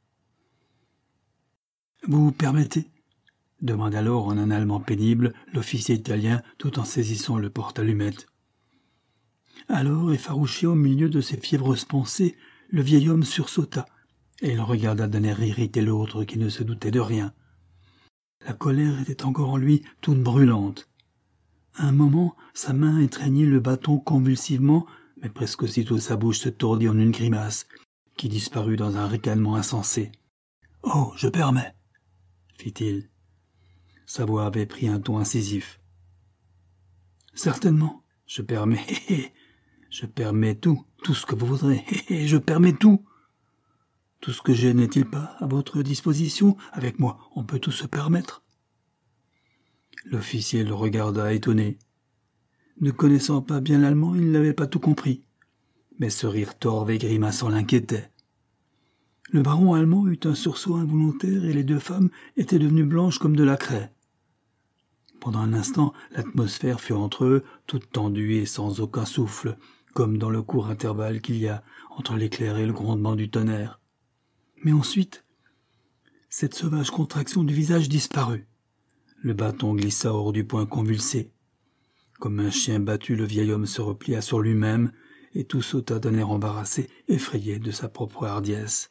« Vous permettez ?» demande alors en un allemand pénible l'officier italien tout en saisissant le porte-allumettes. Alors, effarouché au milieu de ses fiévreuses pensées, le vieil homme sursauta, et il regarda d'un air irrité l'autre qui ne se doutait de rien. La colère était encore en lui toute brûlante. À un moment, sa main étreignit le bâton convulsivement, mais presque aussitôt sa bouche se tordit en une grimace, qui disparut dans un ricanement insensé. « Oh, je permets !» fit-il. Sa voix avait pris un ton incisif. « Certainement, je permets, hé hé, je permets tout, tout ce que vous voudrez, hé hé, je permets tout. Tout ce que j'ai n'est-il pas à votre disposition? Avec moi, on peut tout se permettre. » L'officier le regarda étonné. Ne connaissant pas bien l'allemand, il n'avait pas tout compris. Mais ce rire torve et grimaçant l'inquiétait. Le baron allemand eut un sursaut involontaire et les deux femmes étaient devenues blanches comme de la craie. Pendant un instant, l'atmosphère fut entre eux, toute tendue et sans aucun souffle, comme dans le court intervalle qu'il y a entre l'éclair et le grondement du tonnerre. Mais ensuite, cette sauvage contraction du visage disparut. Le bâton glissa hors du poing convulsé. Comme un chien battu, le vieil homme se replia sur lui-même, et tout sauta d'un air embarrassé, effrayé de sa propre hardiesse.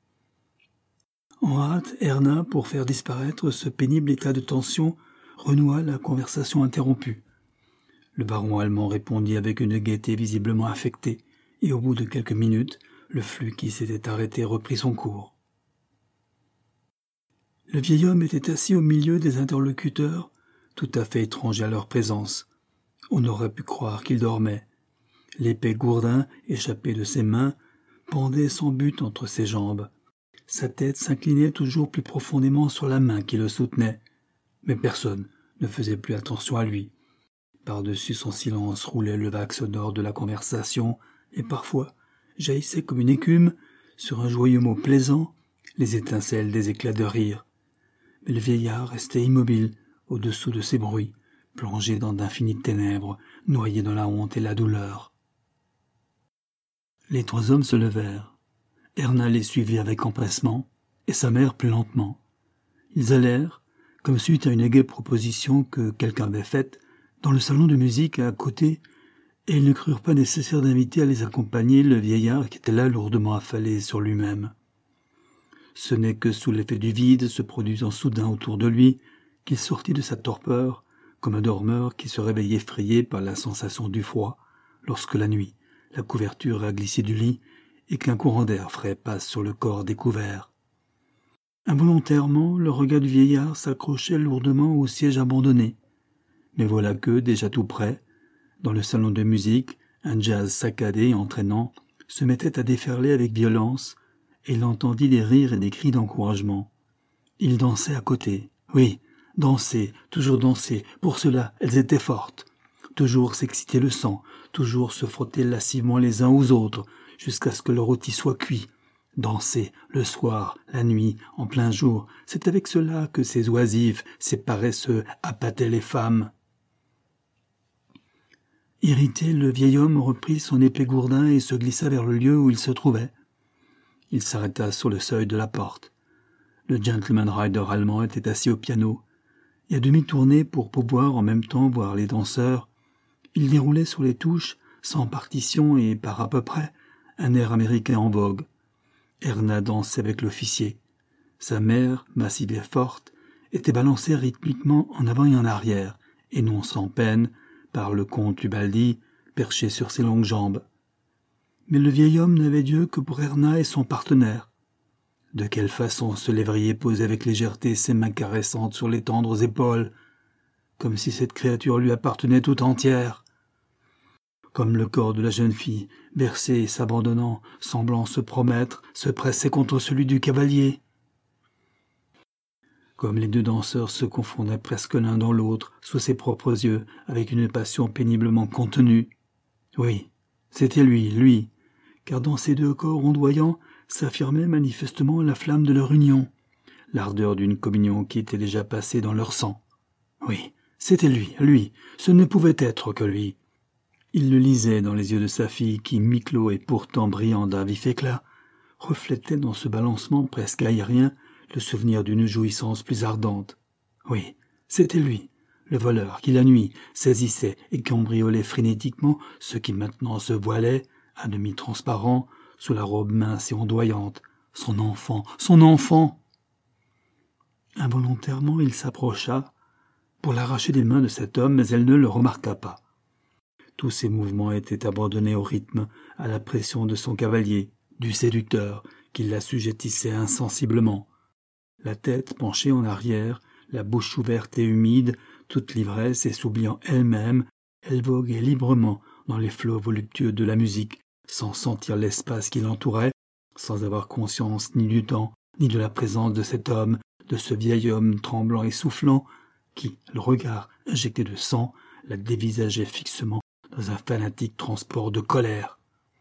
En hâte, Erna, pour faire disparaître ce pénible état de tension, renoua la conversation interrompue. Le baron allemand répondit avec une gaieté visiblement affectée, et au bout de quelques minutes, le flux qui s'était arrêté reprit son cours. Le vieil homme était assis au milieu des interlocuteurs, tout à fait étranger à leur présence. On aurait pu croire qu'il dormait. L'épée gourdin, échappée de ses mains, pendait sans but entre ses jambes. Sa tête s'inclinait toujours plus profondément sur la main qui le soutenait. Mais personne ne faisait plus attention à lui. Par-dessus son silence roulait le vague sonore de la conversation, et parfois jaillissait comme une écume, sur un joyeux mot plaisant, les étincelles des éclats de rire. Mais le vieillard restait immobile au-dessous de ces bruits, plongé dans d'infinies ténèbres, noyé dans la honte et la douleur. Les trois hommes se levèrent. Erna les suivit avec empressement, et sa mère plus lentement. Ils allèrent, comme suite à une gaie proposition que quelqu'un avait faite, dans le salon de musique à côté, et ils ne crurent pas nécessaire d'inviter à les accompagner le vieillard qui était là lourdement affalé sur lui-même. Ce n'est que sous l'effet du vide se produisant soudain autour de lui qu'il sortit de sa torpeur, comme un dormeur qui se réveille effrayé par la sensation du froid, lorsque la nuit, la couverture a glissé du lit et qu'un courant d'air frais passe sur le corps découvert. Involontairement, le regard du vieillard s'accrochait lourdement au siège abandonné. Mais voilà que, déjà tout près, dans le salon de musique, un jazz saccadé et entraînant se mettait à déferler avec violence, et il entendit des rires et des cris d'encouragement. Il dansait à côté, oui, danser, toujours danser, pour cela elles étaient fortes. Toujours s'exciter le sang, toujours se frotter lascivement les uns aux autres, jusqu'à ce que le rôti soit cuit. Danser, le soir, la nuit, en plein jour, c'est avec cela que ces oisifs, ces paresseux appâtaient les femmes. Irrité, le vieil homme reprit son épée gourdin et se glissa vers le lieu où il se trouvait. Il s'arrêta sur le seuil de la porte. Le gentleman rider allemand était assis au piano, et à demi tourné pour pouvoir en même temps voir les danseurs, il déroulait sur les touches, sans partition et par à peu près, un air américain en vogue. Erna dansait avec l'officier. Sa mère, massive et forte, était balancée rythmiquement en avant et en arrière, et non sans peine, par le comte Ubaldi, perché sur ses longues jambes. Mais le vieil homme n'avait Dieu que pour Erna et son partenaire. De quelle façon ce lévrier posait avec légèreté ses mains caressantes sur les tendres épaules, comme si cette créature lui appartenait tout entière. Comme le corps de la jeune fille, bercé et s'abandonnant, semblant se promettre, se pressait contre celui du cavalier. Comme les deux danseurs se confondaient presque l'un dans l'autre, sous ses propres yeux, avec une passion péniblement contenue. Oui, c'était lui, lui, car dans ces deux corps ondoyants s'affirmait manifestement la flamme de leur union, l'ardeur d'une communion qui était déjà passée dans leur sang. Oui, c'était lui, lui, ce ne pouvait être que lui. Il le lisait dans les yeux de sa fille qui, mi-clos et pourtant brillant d'un vif éclat, reflétait dans ce balancement presque aérien le souvenir d'une jouissance plus ardente. Oui, c'était lui, le voleur qui la nuit saisissait et cambriolait frénétiquement ce qui maintenant se voilait, à demi transparent, sous la robe mince et ondoyante. Son enfant, son enfant! Involontairement, il s'approcha pour l'arracher des mains de cet homme, mais elle ne le remarqua pas. Tous ses mouvements étaient abandonnés au rythme, à la pression de son cavalier, du séducteur, qui l'assujettissait insensiblement. La tête penchée en arrière, la bouche ouverte et humide, toute l'ivresse et s'oubliant elle-même, elle voguait librement dans les flots voluptueux de la musique, sans sentir l'espace qui l'entourait, sans avoir conscience ni du temps, ni de la présence de cet homme, de ce vieil homme tremblant et soufflant, qui, le regard injecté de sang, la dévisageait fixement dans un fanatique transport de colère.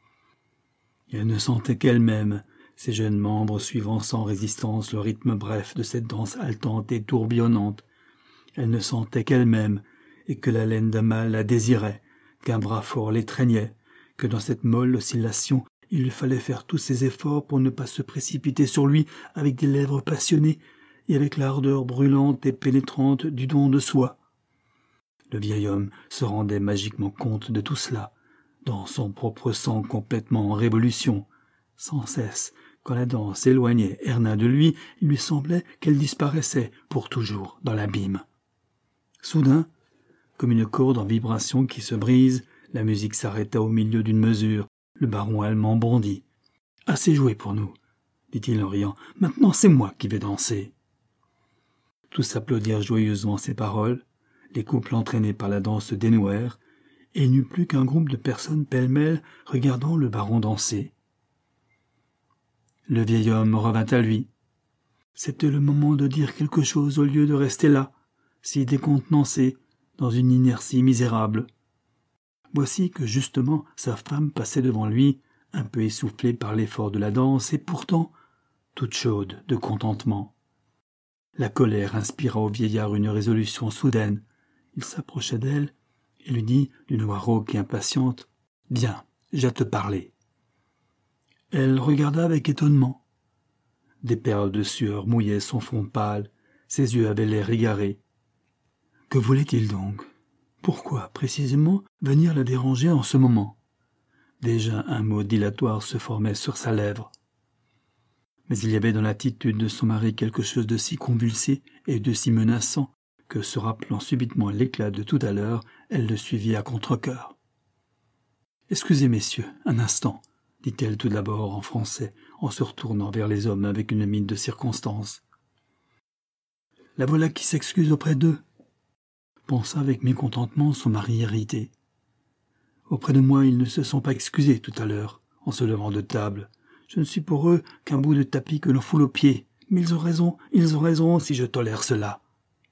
Et elle ne sentait qu'elle-même, ses jeunes membres suivant sans résistance le rythme bref de cette danse haletante et tourbillonnante. Elle ne sentait qu'elle-même, et que la laine d'un mâle la désirait, qu'un bras fort l'étreignait, que dans cette molle oscillation, il lui fallait faire tous ses efforts pour ne pas se précipiter sur lui avec des lèvres passionnées et avec l'ardeur brûlante et pénétrante du don de soi. Le vieil homme se rendait magiquement compte de tout cela, dans son propre sang complètement en révolution. Sans cesse, quand la danse éloignait Erna de lui, il lui semblait qu'elle disparaissait pour toujours dans l'abîme. Soudain, comme une corde en vibration qui se brise, la musique s'arrêta au milieu d'une mesure. Le baron allemand bondit. « Assez joué pour nous, » dit-il en riant. « Maintenant, c'est moi qui vais danser. » Tous applaudirent joyeusement ces paroles. Les couples entraînés par la danse se dénouèrent. et il n'y eut plus qu'un groupe de personnes pêle-mêle regardant le baron danser. Le vieil homme revint à lui. C'était le moment de dire quelque chose au lieu de rester là, si décontenancé, dans une inertie misérable. Voici que justement sa femme passait devant lui, un peu essoufflée par l'effort de la danse, et pourtant toute chaude de contentement. La colère inspira au vieillard une résolution soudaine. Il s'approcha d'elle et lui dit d'une voix rauque et impatiente « Viens, j'ai à te parler. » Elle regarda avec étonnement. Des perles de sueur mouillaient son front pâle, ses yeux avaient l'air égarés. Que voulait-il donc? Pourquoi, précisément, venir la déranger en ce moment? Déjà un mot dilatoire se formait sur sa lèvre. Mais il y avait dans l'attitude de son mari quelque chose de si convulsé et de si menaçant que, se rappelant subitement l'éclat de tout à l'heure, elle le suivit à contre-cœur. « Excusez, messieurs, un instant, » dit-elle tout d'abord en français, en se retournant vers les hommes avec une mine de circonstance. « La voilà qui s'excuse auprès d'eux, » pensa avec mécontentement son mari irrité. « Auprès de moi, ils ne se sont pas excusés tout à l'heure, en se levant de table. Je ne suis pour eux qu'un bout de tapis que l'on foule aux pieds, mais ils ont raison, ils ont raison si je tolère cela. »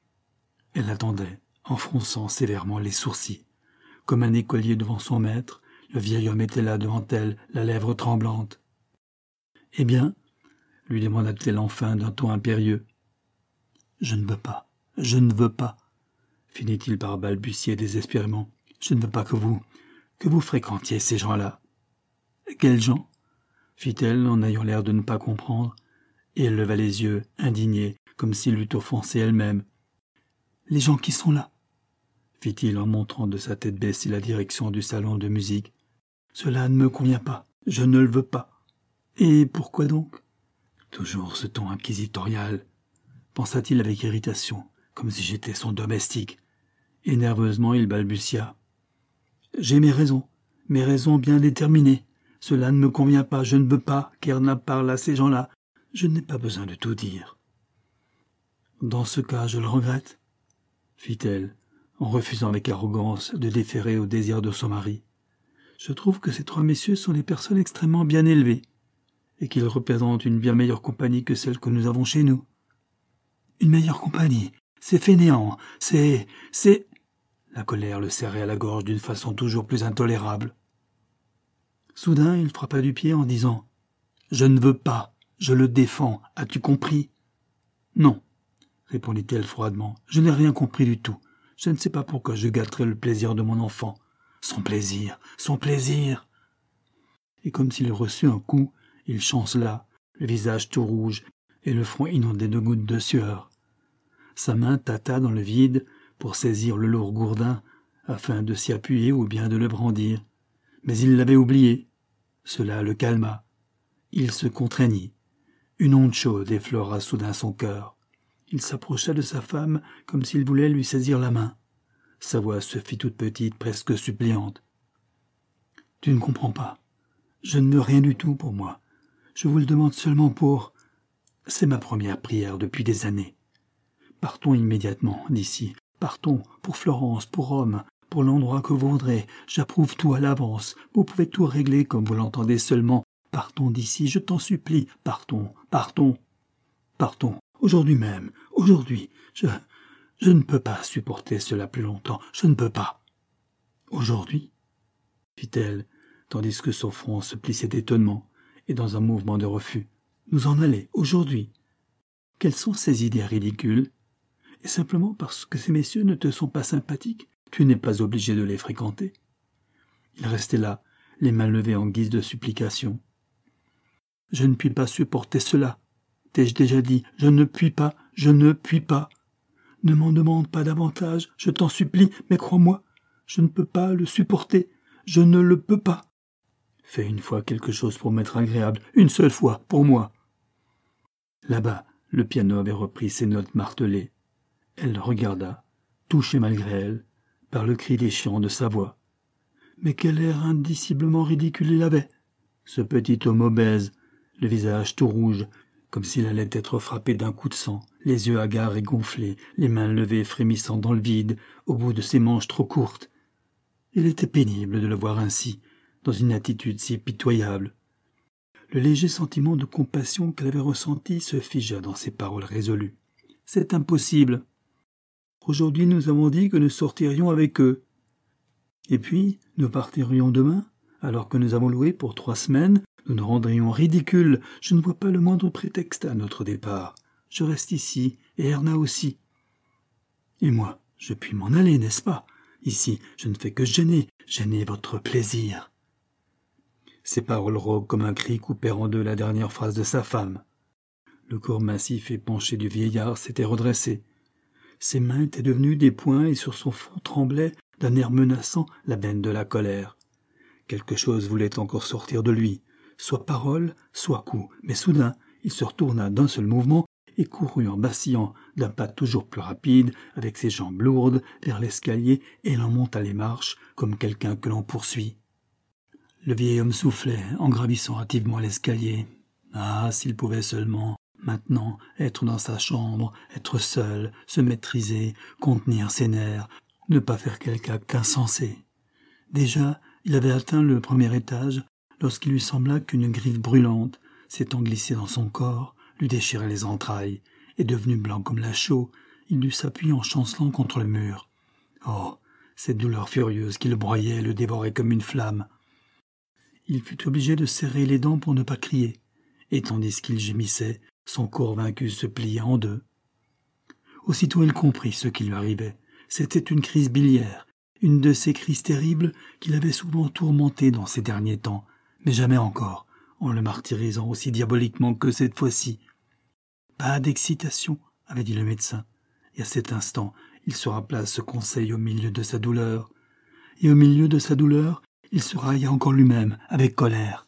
Elle attendait, en fronçant sévèrement les sourcils. Comme un écolier devant son maître, le vieil homme était là devant elle, la lèvre tremblante. « Eh bien ?» lui demanda-t-elle enfin d'un ton impérieux. « Je ne veux pas, je ne veux pas, » finit-il par balbutier désespérément. « Je ne veux pas que vous, que vous fréquentiez ces gens-là. »« Quels gens ?» fit-elle en ayant l'air de ne pas comprendre, et elle leva les yeux, indignée, comme s'il l'eût offensée elle-même. « Les gens qui sont là, » fit-il en montrant de sa tête baissée la direction du salon de musique. « Cela ne me convient pas, je ne le veux pas. »« Et pourquoi donc ?» Toujours ce ton inquisitorial, pensa-t-il avec irritation, comme si j'étais son domestique. Et nerveusement il balbutia. « J'ai mes raisons, mes raisons bien déterminées. Cela ne me convient pas, je ne veux pas qu'Erna parle à ces gens-là. Je n'ai pas besoin de tout dire. »« Dans ce cas, je le regrette, » fit-elle, en refusant avec arrogance de déférer au désir de son mari. « Je trouve que ces trois messieurs sont des personnes extrêmement bien élevées, et qu'ils représentent une bien meilleure compagnie que celle que nous avons chez nous. »« Une meilleure compagnie, c'est fainéant, c'est... c'est... » La colère le serrait à la gorge d'une façon toujours plus intolérable. Soudain, il frappa du pied en disant « Je ne veux pas, je le défends, as-tu compris ?»« Non, » répondit-elle froidement, « je n'ai rien compris du tout. Je ne sais pas pourquoi je gâterais le plaisir de mon enfant. Son plaisir, son plaisir !» Et comme s'il reçut un coup, il chancela, le visage tout rouge et le front inondé de gouttes de sueur. Sa main tâta dans le vide pour saisir le lourd gourdin afin de s'y appuyer ou bien de le brandir. Mais il l'avait oublié. Cela le calma. Il se contraignit. Une onde chaude effleura soudain son cœur. Il s'approcha de sa femme comme s'il voulait lui saisir la main. Sa voix se fit toute petite, presque suppliante. « Tu ne comprends pas. Je ne veux rien du tout pour moi. Je vous le demande seulement pour... C'est ma première prière depuis des années. Partons immédiatement d'ici. Partons pour Florence, pour Rome, pour l'endroit que vous voudrez. J'approuve tout à l'avance. Vous pouvez tout régler comme vous l'entendez seulement. Partons d'ici, je t'en supplie. Partons, partons, partons. Aujourd'hui même, aujourd'hui. Je, je ne peux pas supporter cela plus longtemps. Je ne peux pas. »« Aujourd'hui ?» fit-elle, tandis que son front se plissait d'étonnement et dans un mouvement de refus. « Nous en aller, aujourd'hui. Quelles sont ces idées ridicules? Et simplement parce que ces messieurs ne te sont pas sympathiques, tu n'es pas obligé de les fréquenter. » Il restait là, les mains levées en guise de supplication. « Je ne puis pas supporter cela. T'ai-je déjà dit, je ne puis pas, je ne puis pas. Ne m'en demande pas davantage, je t'en supplie, mais crois-moi, je ne peux pas le supporter, je ne le peux pas. Fais une fois quelque chose pour m'être agréable, une seule fois, pour moi. » Là-bas, le piano avait repris ses notes martelées. Elle le regarda, touchée malgré elle, par le cri déchirant de sa voix. Mais quel air indiciblement ridicule il avait, ce petit homme obèse, le visage tout rouge, comme s'il allait être frappé d'un coup de sang, les yeux hagards et gonflés, les mains levées frémissant dans le vide, au bout de ses manches trop courtes. Il était pénible de le voir ainsi, dans une attitude si pitoyable. Le léger sentiment de compassion qu'elle avait ressenti se figea dans ses paroles résolues. « C'est impossible. Aujourd'hui, nous avons dit que nous sortirions avec eux. Et puis, nous partirions demain, alors que nous avons loué pour trois semaines, nous nous rendrions ridicules. Je ne vois pas le moindre prétexte à notre départ. Je reste ici, et Erna aussi. Et moi, je puis m'en aller, n'est-ce pas? Ici, je ne fais que gêner, gêner votre plaisir. » Ces paroles rogues comme un cri coupèrent en deux la dernière phrase de sa femme. Le corps massif et penché du vieillard s'était redressé. Ses mains étaient devenues des poings et sur son front tremblait, d'un air menaçant, la veine de la colère. Quelque chose voulait encore sortir de lui, soit parole, soit coup, mais soudain, il se retourna d'un seul mouvement et courut en vacillant d'un pas toujours plus rapide, avec ses jambes lourdes, vers l'escalier et l'en monta les marches, comme quelqu'un que l'on poursuit. Le vieil homme soufflait, en gravissant hâtivement l'escalier. Ah, s'il pouvait seulement, maintenant, être dans sa chambre, être seul, se maîtriser, contenir ses nerfs, ne pas faire quelque acte insensé. Déjà, il avait atteint le premier étage, lorsqu'il lui sembla qu'une griffe brûlante, s'étant glissée dans son corps, lui déchirait les entrailles, et devenu blanc comme la chaux, il dut s'appuyer en chancelant contre le mur. Oh, cette douleur furieuse qui le broyait et le dévorait comme une flamme. Il fut obligé de serrer les dents pour ne pas crier, et tandis qu'il gémissait, son corps vaincu se pliait en deux. Aussitôt il comprit ce qui lui arrivait. C'était une crise biliaire, une de ces crises terribles qu'il avait souvent tourmenté dans ces derniers temps, mais jamais encore, en le martyrisant aussi diaboliquement que cette fois-ci. « Pas d'excitation », avait dit le médecin, et à cet instant, il se rappela ce conseil au milieu de sa douleur. Et au milieu de sa douleur, il se railla encore lui-même, avec colère.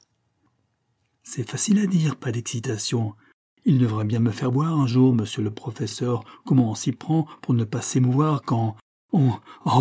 « C'est facile à dire, pas d'excitation. Il devrait bien me faire voir un jour, monsieur le professeur, comment on s'y prend pour ne pas s'émouvoir quand on... Oh !»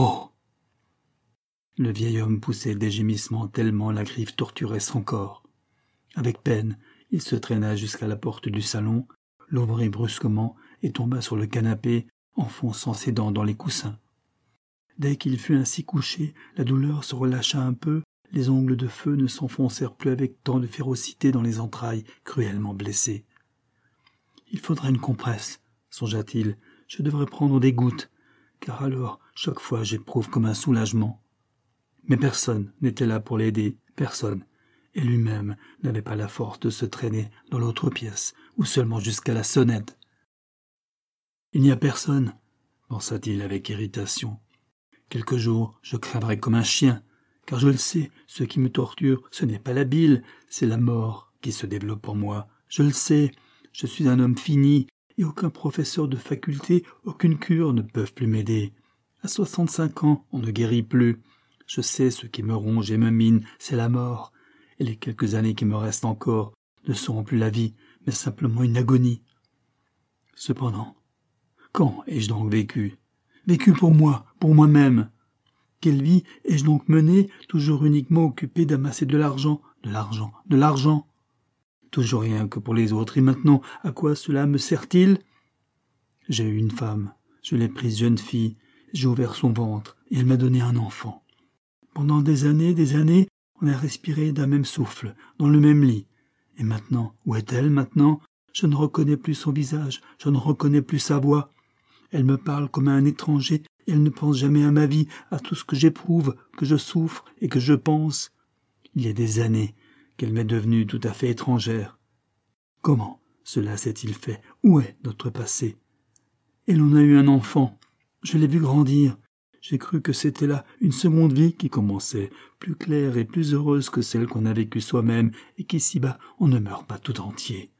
Le vieil homme poussait des gémissements tellement la griffe torturait son corps. Avec peine, il se traîna jusqu'à la porte du salon, l'ouvrit brusquement et tomba sur le canapé, enfonçant ses dents dans les coussins. Dès qu'il fut ainsi couché, la douleur se relâcha un peu, les ongles de feu ne s'enfoncèrent plus avec tant de férocité dans les entrailles cruellement blessées. « Il faudrait une compresse, songea-t-il, je devrais prendre des gouttes, car alors, chaque fois, j'éprouve comme un soulagement. » Mais personne n'était là pour l'aider, personne, et lui-même n'avait pas la force de se traîner dans l'autre pièce, ou seulement jusqu'à la sonnette. « Il n'y a personne, pensa-t-il avec irritation. Quelques jours, je crèverai comme un chien, car je le sais, ce qui me torture, ce n'est pas la bile, c'est la mort qui se développe en moi. Je le sais, je suis un homme fini, et aucun professeur de faculté, aucune cure ne peuvent plus m'aider. À soixante-cinq ans, on ne guérit plus. Je sais ce qui me ronge et me mine, c'est la mort, et les quelques années qui me restent encore ne seront plus la vie, mais simplement une agonie. Cependant, quand ai-je donc vécu ? Vécu pour moi, pour moi-même. Quelle vie ai-je donc menée, toujours uniquement occupée d'amasser de l'argent, de l'argent, de l'argent ? Toujours rien que pour les autres, et maintenant, à quoi cela me sert-il ? J'ai eu une femme, je l'ai prise jeune fille, j'ai ouvert son ventre, et elle m'a donné un enfant. Pendant des années, des années, on a respiré d'un même souffle, dans le même lit. Et maintenant, où est-elle maintenant ? Je ne reconnais plus son visage, je ne reconnais plus sa voix. Elle me parle comme à un étranger, et elle ne pense jamais à ma vie, à tout ce que j'éprouve, que je souffre et que je pense. Il y a des années qu'elle m'est devenue tout à fait étrangère. Comment cela s'est-il fait ? Où est notre passé ? Et l'on a eu un enfant. Je l'ai vu grandir. J'ai cru que c'était là une seconde vie qui commençait, plus claire et plus heureuse que celle qu'on a vécue soi-même, et qu'ici-bas on ne meurt pas tout entier.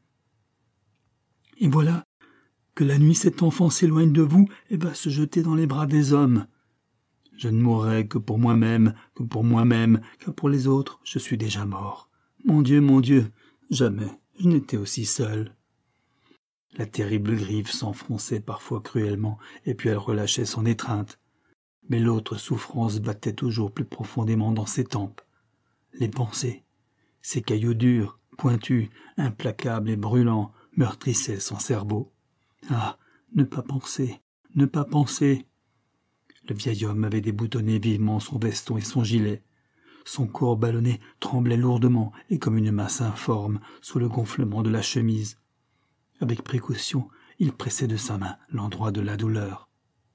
Et voilà que la nuit cet enfant s'éloigne de vous et va se jeter dans les bras des hommes. Je ne mourrai que pour moi-même, que pour moi-même, car pour les autres, je suis déjà mort. Mon Dieu, mon Dieu, jamais je n'étais aussi seul. La terrible griffe s'enfonçait parfois cruellement, et puis elle relâchait son étreinte. Mais l'autre souffrance battait toujours plus profondément dans ses tempes. Les pensées, ces cailloux durs, pointus, implacables et brûlants, meurtrissaient son cerveau. Ah, ne pas penser, ne pas penser. Le vieil homme avait déboutonné vivement son veston et son gilet. Son corps ballonné tremblait lourdement et comme une masse informe sous le gonflement de la chemise. Avec précaution, il pressait de sa main l'endroit de la douleur.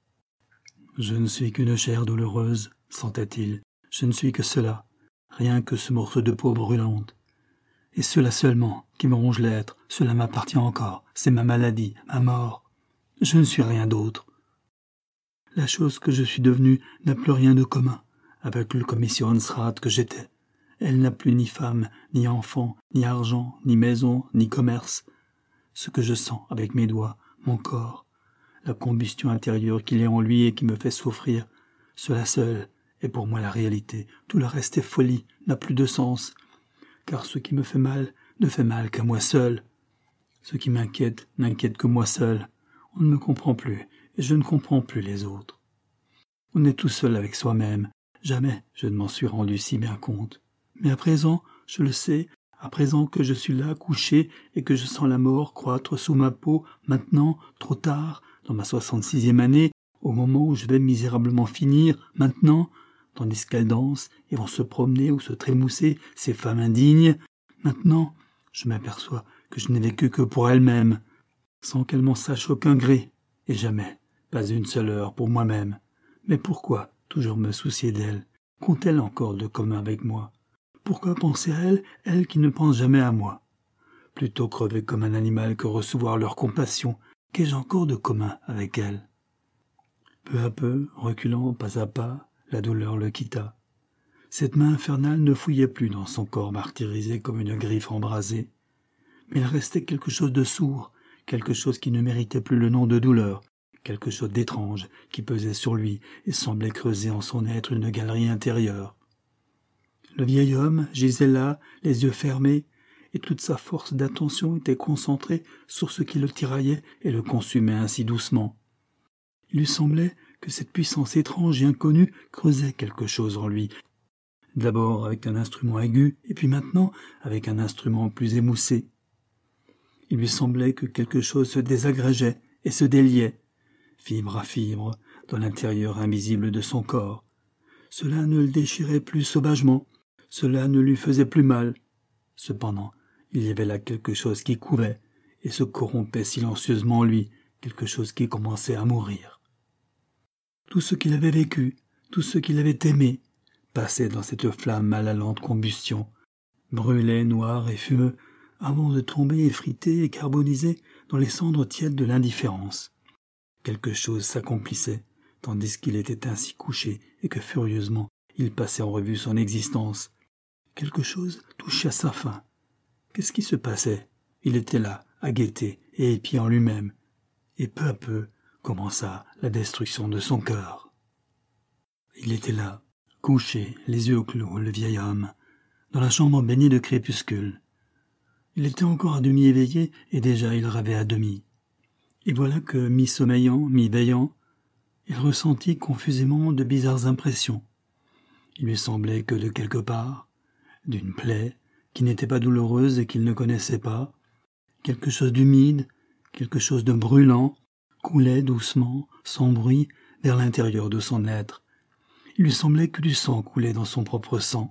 « Je ne suis qu'une chair douloureuse, sentait-il. Je ne suis que cela, rien que ce morceau de peau brûlante. Et cela seulement qui me ronge l'être, cela m'appartient encore, c'est ma maladie, ma mort. Je ne suis rien d'autre. La chose que je suis devenue n'a plus rien de commun avec le commissionsrat que j'étais. Elle n'a plus ni femme, ni enfant, ni argent, ni maison, ni commerce. Ce que je sens avec mes doigts, mon corps, la combustion intérieure qu'il y a en lui et qui me fait souffrir, cela seul est pour moi la réalité. Tout le reste est folie, n'a plus de sens. Car ce qui me fait mal ne fait mal qu'à moi seul. Ce qui m'inquiète n'inquiète que moi seul. On ne me comprend plus, et je ne comprends plus les autres. On est tout seul avec soi-même. Jamais je ne m'en suis rendu si bien compte. Mais à présent, je le sais, à présent que je suis là, couché, et que je sens la mort croître sous ma peau, maintenant, trop tard, dans ma soixante-sixième année, au moment où je vais misérablement finir, maintenant, tandis qu'elles dansent et vont se promener ou se trémousser, ces femmes indignes, maintenant, je m'aperçois que je n'ai vécu que pour elles-mêmes, sans qu'elles m'en sachent aucun gré, et jamais, pas une seule heure pour moi-même. Mais pourquoi toujours me soucier d'elles? Qu'ont-elles encore de commun avec moi? Pourquoi penser à elles, elles qui ne pensent jamais à moi? Plutôt crever comme un animal que recevoir leur compassion, qu'ai-je encore de commun avec elles? Peu à peu, reculant pas à pas, la douleur le quitta. Cette main infernale ne fouillait plus dans son corps martyrisé comme une griffe embrasée, mais il restait quelque chose de sourd, quelque chose qui ne méritait plus le nom de douleur, quelque chose d'étrange qui pesait sur lui et semblait creuser en son être une galerie intérieure. Le vieil homme gisait là, les yeux fermés, et toute sa force d'attention était concentrée sur ce qui le tiraillait et le consumait ainsi doucement. Il lui semblait que cette puissance étrange et inconnue creusait quelque chose en lui, d'abord avec un instrument aigu, et puis maintenant avec un instrument plus émoussé. Il lui semblait que quelque chose se désagrégeait et se déliait, fibre à fibre, dans l'intérieur invisible de son corps. Cela ne le déchirait plus sauvagement, cela ne lui faisait plus mal. Cependant, il y avait là quelque chose qui couvait et se corrompait silencieusement en lui, quelque chose qui commençait à mourir. Tout ce qu'il avait vécu, tout ce qu'il avait aimé, passait dans cette flamme à la lente combustion, brûlait noir et fumeux, avant de tomber effrité et carbonisé dans les cendres tièdes de l'indifférence. Quelque chose s'accomplissait, tandis qu'il était ainsi couché et que furieusement il passait en revue son existence. Quelque chose touchait à sa fin. Qu'est-ce qui se passait? Il était là, à guetter et épié en lui-même, et peu à peu commença la destruction de son cœur. Il était là, couché, les yeux clos, le vieil homme, dans la chambre baignée de crépuscule. Il était encore à demi éveillé, et déjà il rêvait à demi. Et voilà que, mi-sommeillant, mi-veillant, il ressentit confusément de bizarres impressions. Il lui semblait que de quelque part, d'une plaie qui n'était pas douloureuse et qu'il ne connaissait pas, quelque chose d'humide, quelque chose de brûlant, coulait doucement, sans bruit, vers l'intérieur de son être. Il lui semblait que du sang coulait dans son propre sang.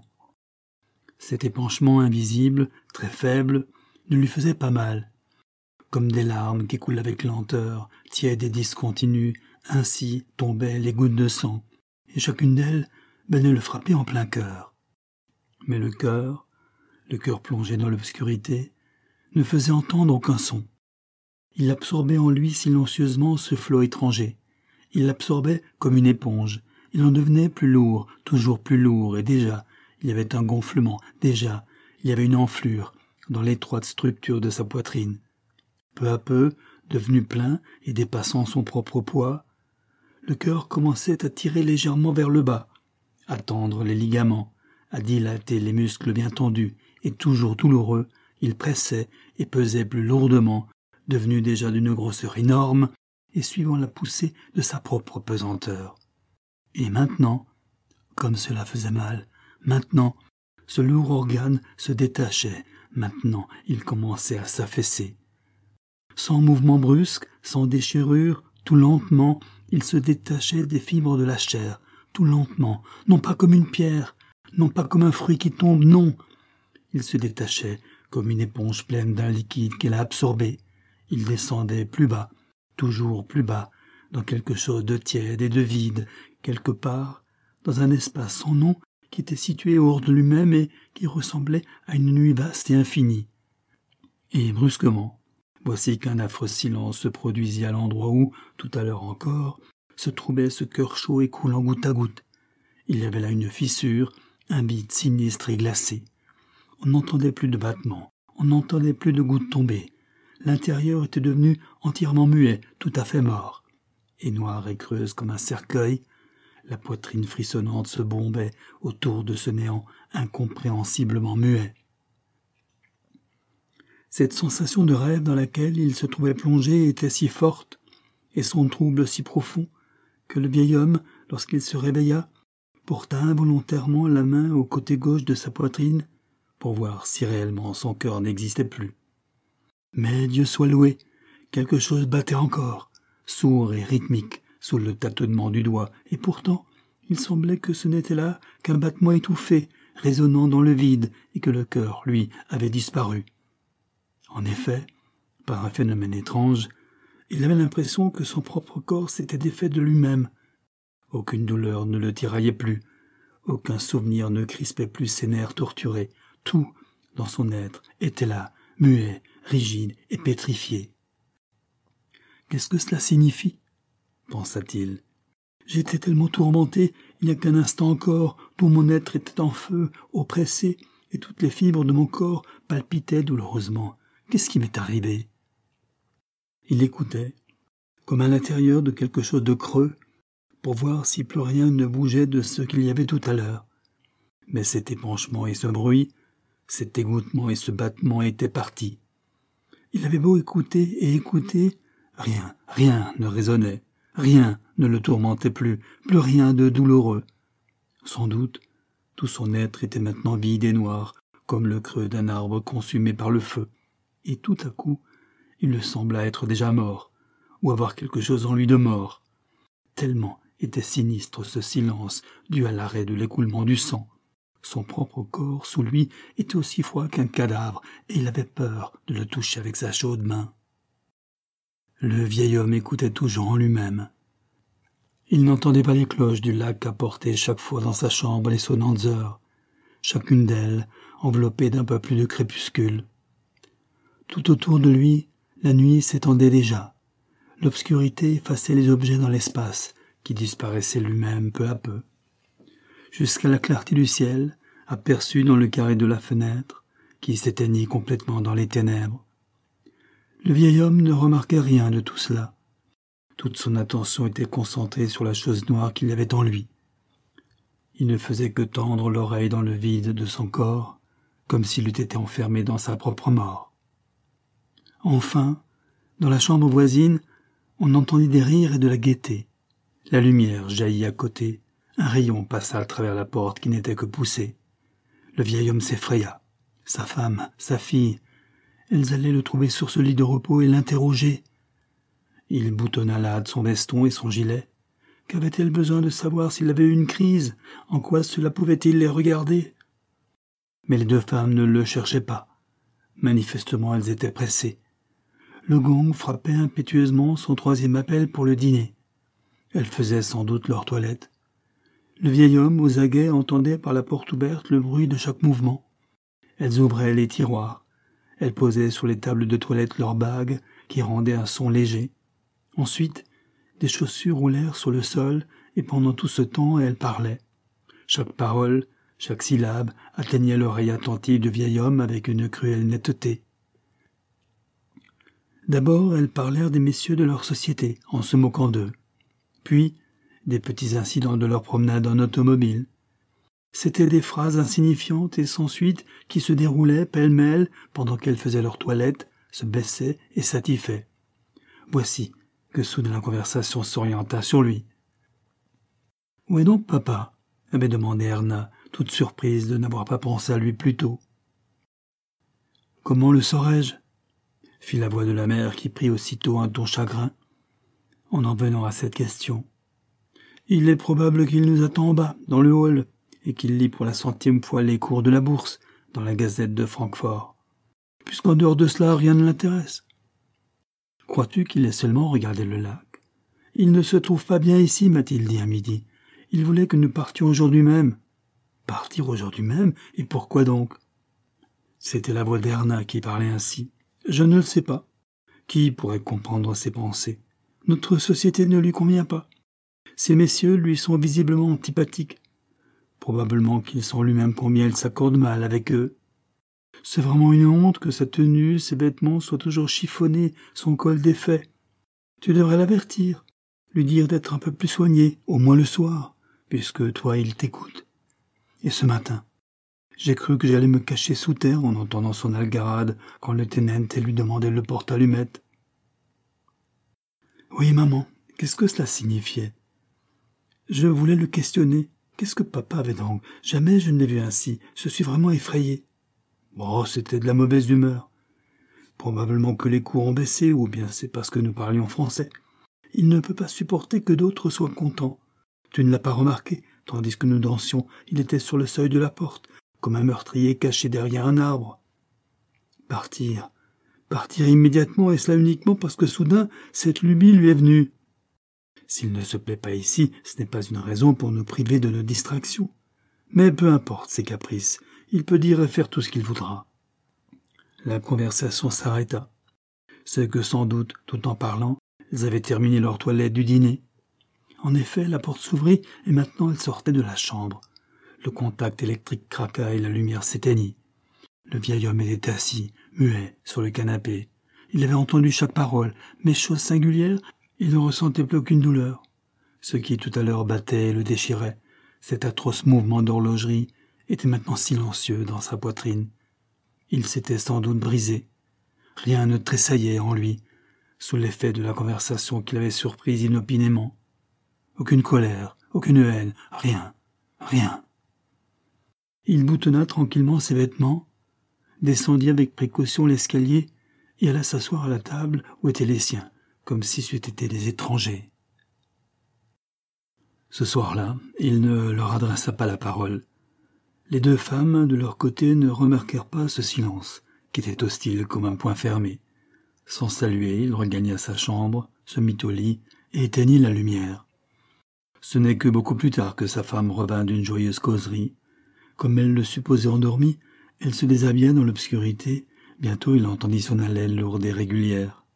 Cet épanchement invisible, très faible, ne lui faisait pas mal. Comme des larmes qui coulent avec lenteur, tièdes et discontinues, ainsi tombaient les gouttes de sang, et chacune d'elles venait le frapper en plein cœur. Mais le cœur, le cœur plongé dans l'obscurité, ne faisait entendre aucun son. Il absorbait en lui silencieusement ce flot étranger. Il l'absorbait comme une éponge. Il en devenait plus lourd, toujours plus lourd, et déjà, il y avait un gonflement, déjà, il y avait une enflure dans l'étroite structure de sa poitrine. Peu à peu, devenu plein et dépassant son propre poids, le cœur commençait à tirer légèrement vers le bas, à tendre les ligaments, à dilater les muscles bien tendus, et toujours douloureux, il pressait et pesait plus lourdement, devenu déjà d'une grosseur énorme, et suivant la poussée de sa propre pesanteur. Et maintenant, comme cela faisait mal, maintenant, ce lourd organe se détachait, maintenant il commençait à s'affaisser. Sans mouvement brusque, sans déchirure, tout lentement, il se détachait des fibres de la chair, tout lentement, non pas comme une pierre, non pas comme un fruit qui tombe, non. Il se détachait comme une éponge pleine d'un liquide qu'elle a absorbé. Il descendait plus bas, toujours plus bas, dans quelque chose de tiède et de vide, quelque part, dans un espace sans nom qui était situé hors de lui-même et qui ressemblait à une nuit vaste et infinie. Et brusquement, voici qu'un affreux silence se produisit à l'endroit où, tout à l'heure encore, se trouvait ce cœur chaud et coulant goutte à goutte. Il y avait là une fissure, un vide sinistre et glacé. On n'entendait plus de battements, on n'entendait plus de gouttes tomber. L'intérieur était devenu entièrement muet, tout à fait mort. Et noire et creuse comme un cercueil, la poitrine frissonnante se bombait autour de ce néant incompréhensiblement muet. Cette sensation de rêve dans laquelle il se trouvait plongé était si forte, et son trouble si profond, que le vieil homme, lorsqu'il se réveilla, porta involontairement la main au côté gauche de sa poitrine pour voir si réellement son cœur n'existait plus. Mais Dieu soit loué, quelque chose battait encore, sourd et rythmique, sous le tâtonnement du doigt, et pourtant il semblait que ce n'était là qu'un battement étouffé, résonnant dans le vide, et que le cœur, lui, avait disparu. En effet, par un phénomène étrange, il avait l'impression que son propre corps s'était défait de lui-même. Aucune douleur ne le tiraillait plus, aucun souvenir ne crispait plus ses nerfs torturés. Tout, dans son être, était là, muet, rigide et pétrifié. « Qu'est-ce que cela signifie ?» pensa-t-il. « J'étais tellement tourmenté, il n'y a qu'un instant encore, tout mon être était en feu, oppressé, et toutes les fibres de mon corps palpitaient douloureusement. Qu'est-ce qui m'est arrivé ?» Il écoutait, comme à l'intérieur de quelque chose de creux, pour voir si plus rien ne bougeait de ce qu'il y avait tout à l'heure. Mais cet épanchement et ce bruit, cet égouttement et ce battement étaient partis. Il avait beau écouter et écouter, rien, rien ne résonnait, rien ne le tourmentait plus, plus rien de douloureux. Sans doute, tout son être était maintenant vide et noir, comme le creux d'un arbre consumé par le feu, et tout à coup, il lui sembla être déjà mort, ou avoir quelque chose en lui de mort. Tellement était sinistre ce silence dû à l'arrêt de l'écoulement du sang. Son propre corps, sous lui, était aussi froid qu'un cadavre, et il avait peur de le toucher avec sa chaude main. Le vieil homme écoutait toujours en lui-même. Il n'entendait pas les cloches du lac qu'apportaient chaque fois dans sa chambre les sonnantes heures, chacune d'elles enveloppée d'un peu plus de crépuscule. Tout autour de lui, la nuit s'étendait déjà. L'obscurité effaçait les objets dans l'espace, qui disparaissait lui-même peu à peu. Jusqu'à la clarté du ciel, aperçue dans le carré de la fenêtre, qui s'éteignit complètement dans les ténèbres. Le vieil homme ne remarquait rien de tout cela. Toute son attention était concentrée sur la chose noire qu'il y avait en lui. Il ne faisait que tendre l'oreille dans le vide de son corps, comme s'il eût été enfermé dans sa propre mort. Enfin, dans la chambre voisine, on entendit des rires et de la gaieté. La lumière jaillit à côté, un rayon passa à travers la porte qui n'était que poussée. Le vieil homme s'effraya. Sa femme, sa fille, elles allaient le trouver sur ce lit de repos et l'interroger. Il boutonna la hâte son veston et son gilet. Qu'avait-elle besoin de savoir s'il avait eu une crise? En quoi cela pouvait-il les regarder? Mais les deux femmes ne le cherchaient pas. Manifestement, elles étaient pressées. Le gong frappait impétueusement son troisième appel pour le dîner. Elles faisaient sans doute leur toilette. Le vieil homme, aux aguets, entendait par la porte ouverte le bruit de chaque mouvement. Elles ouvraient les tiroirs. Elles posaient sur les tables de toilette leurs bagues, qui rendaient un son léger. Ensuite, des chaussures roulèrent sur le sol, et pendant tout ce temps, elles parlaient. Chaque parole, chaque syllabe atteignait l'oreille attentive du vieil homme avec une cruelle netteté. D'abord, elles parlèrent des messieurs de leur société, en se moquant d'eux. Puis, des petits incidents de leur promenade en automobile. C'étaient des phrases insignifiantes et sans suite qui se déroulaient pêle-mêle pendant qu'elles faisaient leur toilette, se baissaient et s'attifaient. Voici que soudain la conversation s'orienta sur lui. « Où est donc papa ?» avait demandé Erna, toute surprise de n'avoir pas pensé à lui plus tôt. « Comment le saurais-je ?» fit la voix de la mère qui prit aussitôt un ton chagrin. « en en venant à cette question. Il est probable qu'il nous attend en bas, dans le hall, et qu'il lit pour la centième fois les cours de la bourse, dans la Gazette de Francfort, puisqu'en dehors de cela, rien ne l'intéresse. Crois-tu qu'il ait seulement regardé le lac? Il ne se trouve pas bien ici, m'a-t-il dit à midi. Il voulait que nous partions aujourd'hui même. Partir aujourd'hui même? Et pourquoi donc? C'était la voix d'Erna qui parlait ainsi. Je ne le sais pas. Qui pourrait comprendre ses pensées? Notre société ne lui convient pas. Ces messieurs lui sont visiblement antipathiques. Probablement qu'il sent lui-même combien il s'accorde mal avec eux. C'est vraiment une honte que sa tenue, ses vêtements soient toujours chiffonnés, son col défait. Tu devrais l'avertir, lui dire d'être un peu plus soigné, au moins le soir, puisque toi il t'écoute. Et ce matin, j'ai cru que j'allais me cacher sous terre en entendant son algarade quand le tenente lui demandait le porte-allumettes. Oui, maman, qu'est-ce que cela signifiait? Je voulais le questionner. Qu'est-ce que papa avait donc? Jamais je ne l'ai vu ainsi. Je suis vraiment effrayé. Oh, c'était de la mauvaise humeur. Probablement que les cours ont baissé, ou bien c'est parce que nous parlions français. Il ne peut pas supporter que d'autres soient contents. Tu ne l'as pas remarqué, tandis que nous dansions, il était sur le seuil de la porte, comme un meurtrier caché derrière un arbre. Partir, partir immédiatement, et cela uniquement parce que soudain, cette lubie lui est venue. S'il ne se plaît pas ici, ce n'est pas une raison pour nous priver de nos distractions. Mais peu importe ses caprices, il peut dire et faire tout ce qu'il voudra. La conversation s'arrêta. C'est que sans doute, tout en parlant, elles avaient terminé leur toilette du dîner. En effet, la porte s'ouvrit et maintenant elles sortaient de la chambre. Le contact électrique craqua et la lumière s'éteignit. Le vieil homme était assis, muet, sur le canapé. Il avait entendu chaque parole, mais chose singulière, il ne ressentait plus aucune douleur. Ce qui tout à l'heure battait et le déchirait, cet atroce mouvement d'horlogerie, était maintenant silencieux dans sa poitrine. Il s'était sans doute brisé. Rien ne tressaillait en lui, sous l'effet de la conversation qu'il avait surprise inopinément. Aucune colère, aucune haine, rien, rien. Il boutonna tranquillement ses vêtements, descendit avec précaution l'escalier et alla s'asseoir à la table où étaient les siens, comme si c'eût été des étrangers. Ce soir-là, il ne leur adressa pas la parole. Les deux femmes, de leur côté, ne remarquèrent pas ce silence, qui était hostile comme un poing fermé. Sans saluer, il regagna sa chambre, se mit au lit et éteignit la lumière. Ce n'est que beaucoup plus tard que sa femme revint d'une joyeuse causerie. Comme elle le supposait endormi, elle se déshabilla dans l'obscurité. Bientôt il entendit son haleine lourde et régulière.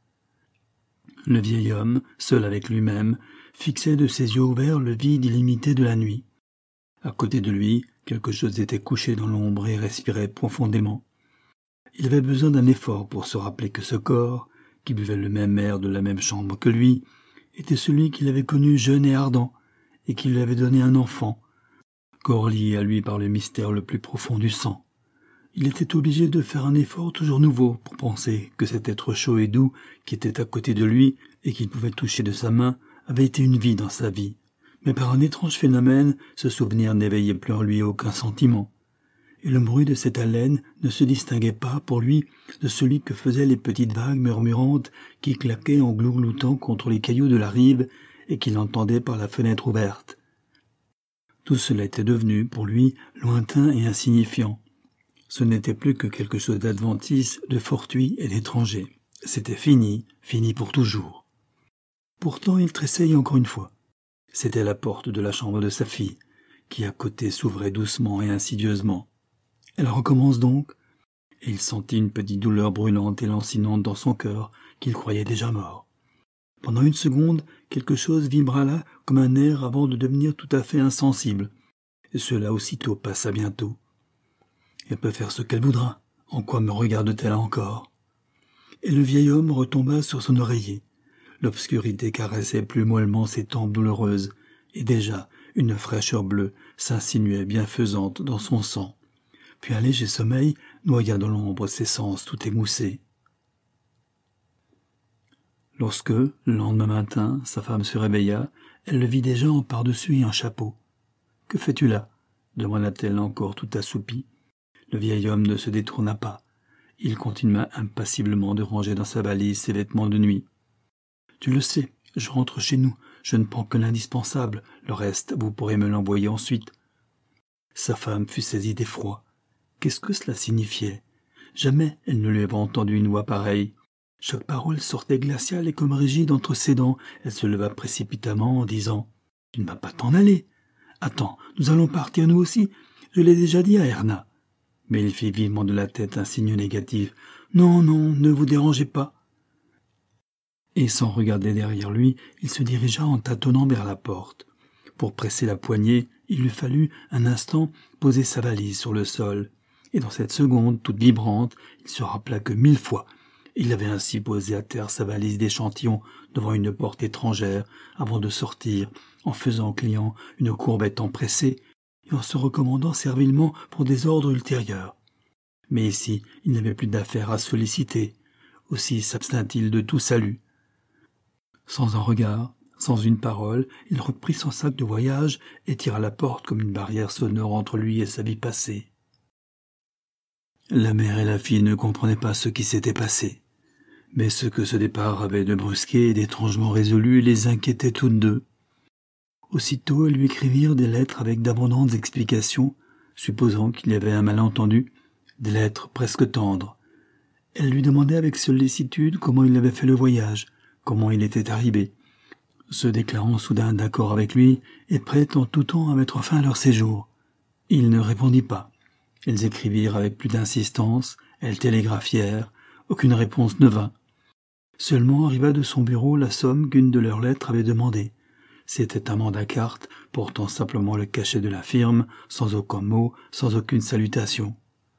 Le vieil homme, seul avec lui-même, fixait de ses yeux ouverts le vide illimité de la nuit. À côté de lui, quelque chose était couché dans l'ombre et respirait profondément. Il avait besoin d'un effort pour se rappeler que ce corps, qui buvait le même air de la même chambre que lui, était celui qu'il avait connu jeune et ardent, et qui lui avait donné un enfant, corps lié à lui par le mystère le plus profond du sang. Il était obligé de faire un effort toujours nouveau pour penser que cet être chaud et doux qui était à côté de lui et qu'il pouvait toucher de sa main avait été une vie dans sa vie. Mais par un étrange phénomène, ce souvenir n'éveillait plus en lui aucun sentiment. Et le bruit de cette haleine ne se distinguait pas, pour lui, de celui que faisaient les petites vagues murmurantes qui claquaient en glougloutant contre les cailloux de la rive et qu'il entendait par la fenêtre ouverte. Tout cela était devenu, pour lui, lointain et insignifiant. Ce n'était plus que quelque chose d'adventice, de fortuit et d'étranger. C'était fini, fini pour toujours. Pourtant, il tressaillit encore une fois. C'était la porte de la chambre de sa fille, qui à côté s'ouvrait doucement et insidieusement. Elle recommence donc, et il sentit une petite douleur brûlante et lancinante dans son cœur, qu'il croyait déjà mort. Pendant une seconde, quelque chose vibra là comme un air avant de devenir tout à fait insensible, et cela aussitôt passa bientôt. Elle peut faire ce qu'elle voudra, en quoi me regarde-t-elle encore? Et le vieil homme retomba sur son oreiller. L'obscurité caressait plus mollement ses tempes douloureuses, et déjà une fraîcheur bleue s'insinuait bienfaisante dans son sang. Puis un léger sommeil noya dans l'ombre ses sens tout émoussés. Lorsque, le lendemain matin, sa femme se réveilla, elle le vit déjà en par-dessus et en chapeau. « Que fais-tu là » demanda-t-elle encore tout assoupie. Le vieil homme ne se détourna pas. Il continua impassiblement de ranger dans sa valise ses vêtements de nuit. « Tu le sais, Je rentre chez nous, je ne prends que l'indispensable, le reste, vous pourrez me l'envoyer ensuite. » Sa femme fut saisie d'effroi. Qu'est-ce que cela signifiait? Jamais elle ne lui avait entendu une voix pareille. Chaque parole sortait glaciale et comme rigide entre ses dents. Elle se leva précipitamment en disant « Tu ne vas pas t'en aller. Attends, nous allons partir nous aussi. Je l'ai déjà dit à Erna. » Mais il fit vivement de la tête un signe négatif. « Non, non, ne vous dérangez pas. » Et sans regarder derrière lui, il se dirigea en tâtonnant vers la porte. Pour presser la poignée, il lui fallut un instant poser sa valise sur le sol. Et dans cette seconde, toute vibrante, il se rappela que mille fois, il avait ainsi posé à terre sa valise d'échantillons devant une porte étrangère avant de sortir, en faisant au client une courbette empressée et en se recommandant servilement pour des ordres ultérieurs. Mais ici, il n'avait plus d'affaires à solliciter. Aussi s'abstint-il de tout salut. Sans un regard, sans une parole, il reprit son sac de voyage et tira la porte comme une barrière sonore entre lui et sa vie passée. La mère et la fille ne comprenaient pas ce qui s'était passé. Mais ce que ce départ avait de brusqué et d'étrangement résolu les inquiétait toutes deux. Aussitôt, elles lui écrivirent des lettres avec d'abondantes explications, supposant qu'il y avait un malentendu, des lettres presque tendres. Elle lui demandait avec sollicitude comment il avait fait le voyage, comment il était arrivé, se déclarant soudain d'accord avec lui et prête en tout temps à mettre fin à leur séjour. Il ne répondit pas. Elles écrivirent avec plus d'insistance, elles télégraphièrent, aucune réponse ne vint. Seulement arriva de son bureau la somme qu'une de leurs lettres avait demandée. C'était un mandat carte portant simplement le cachet de la firme, sans aucun mot, sans aucune salutation.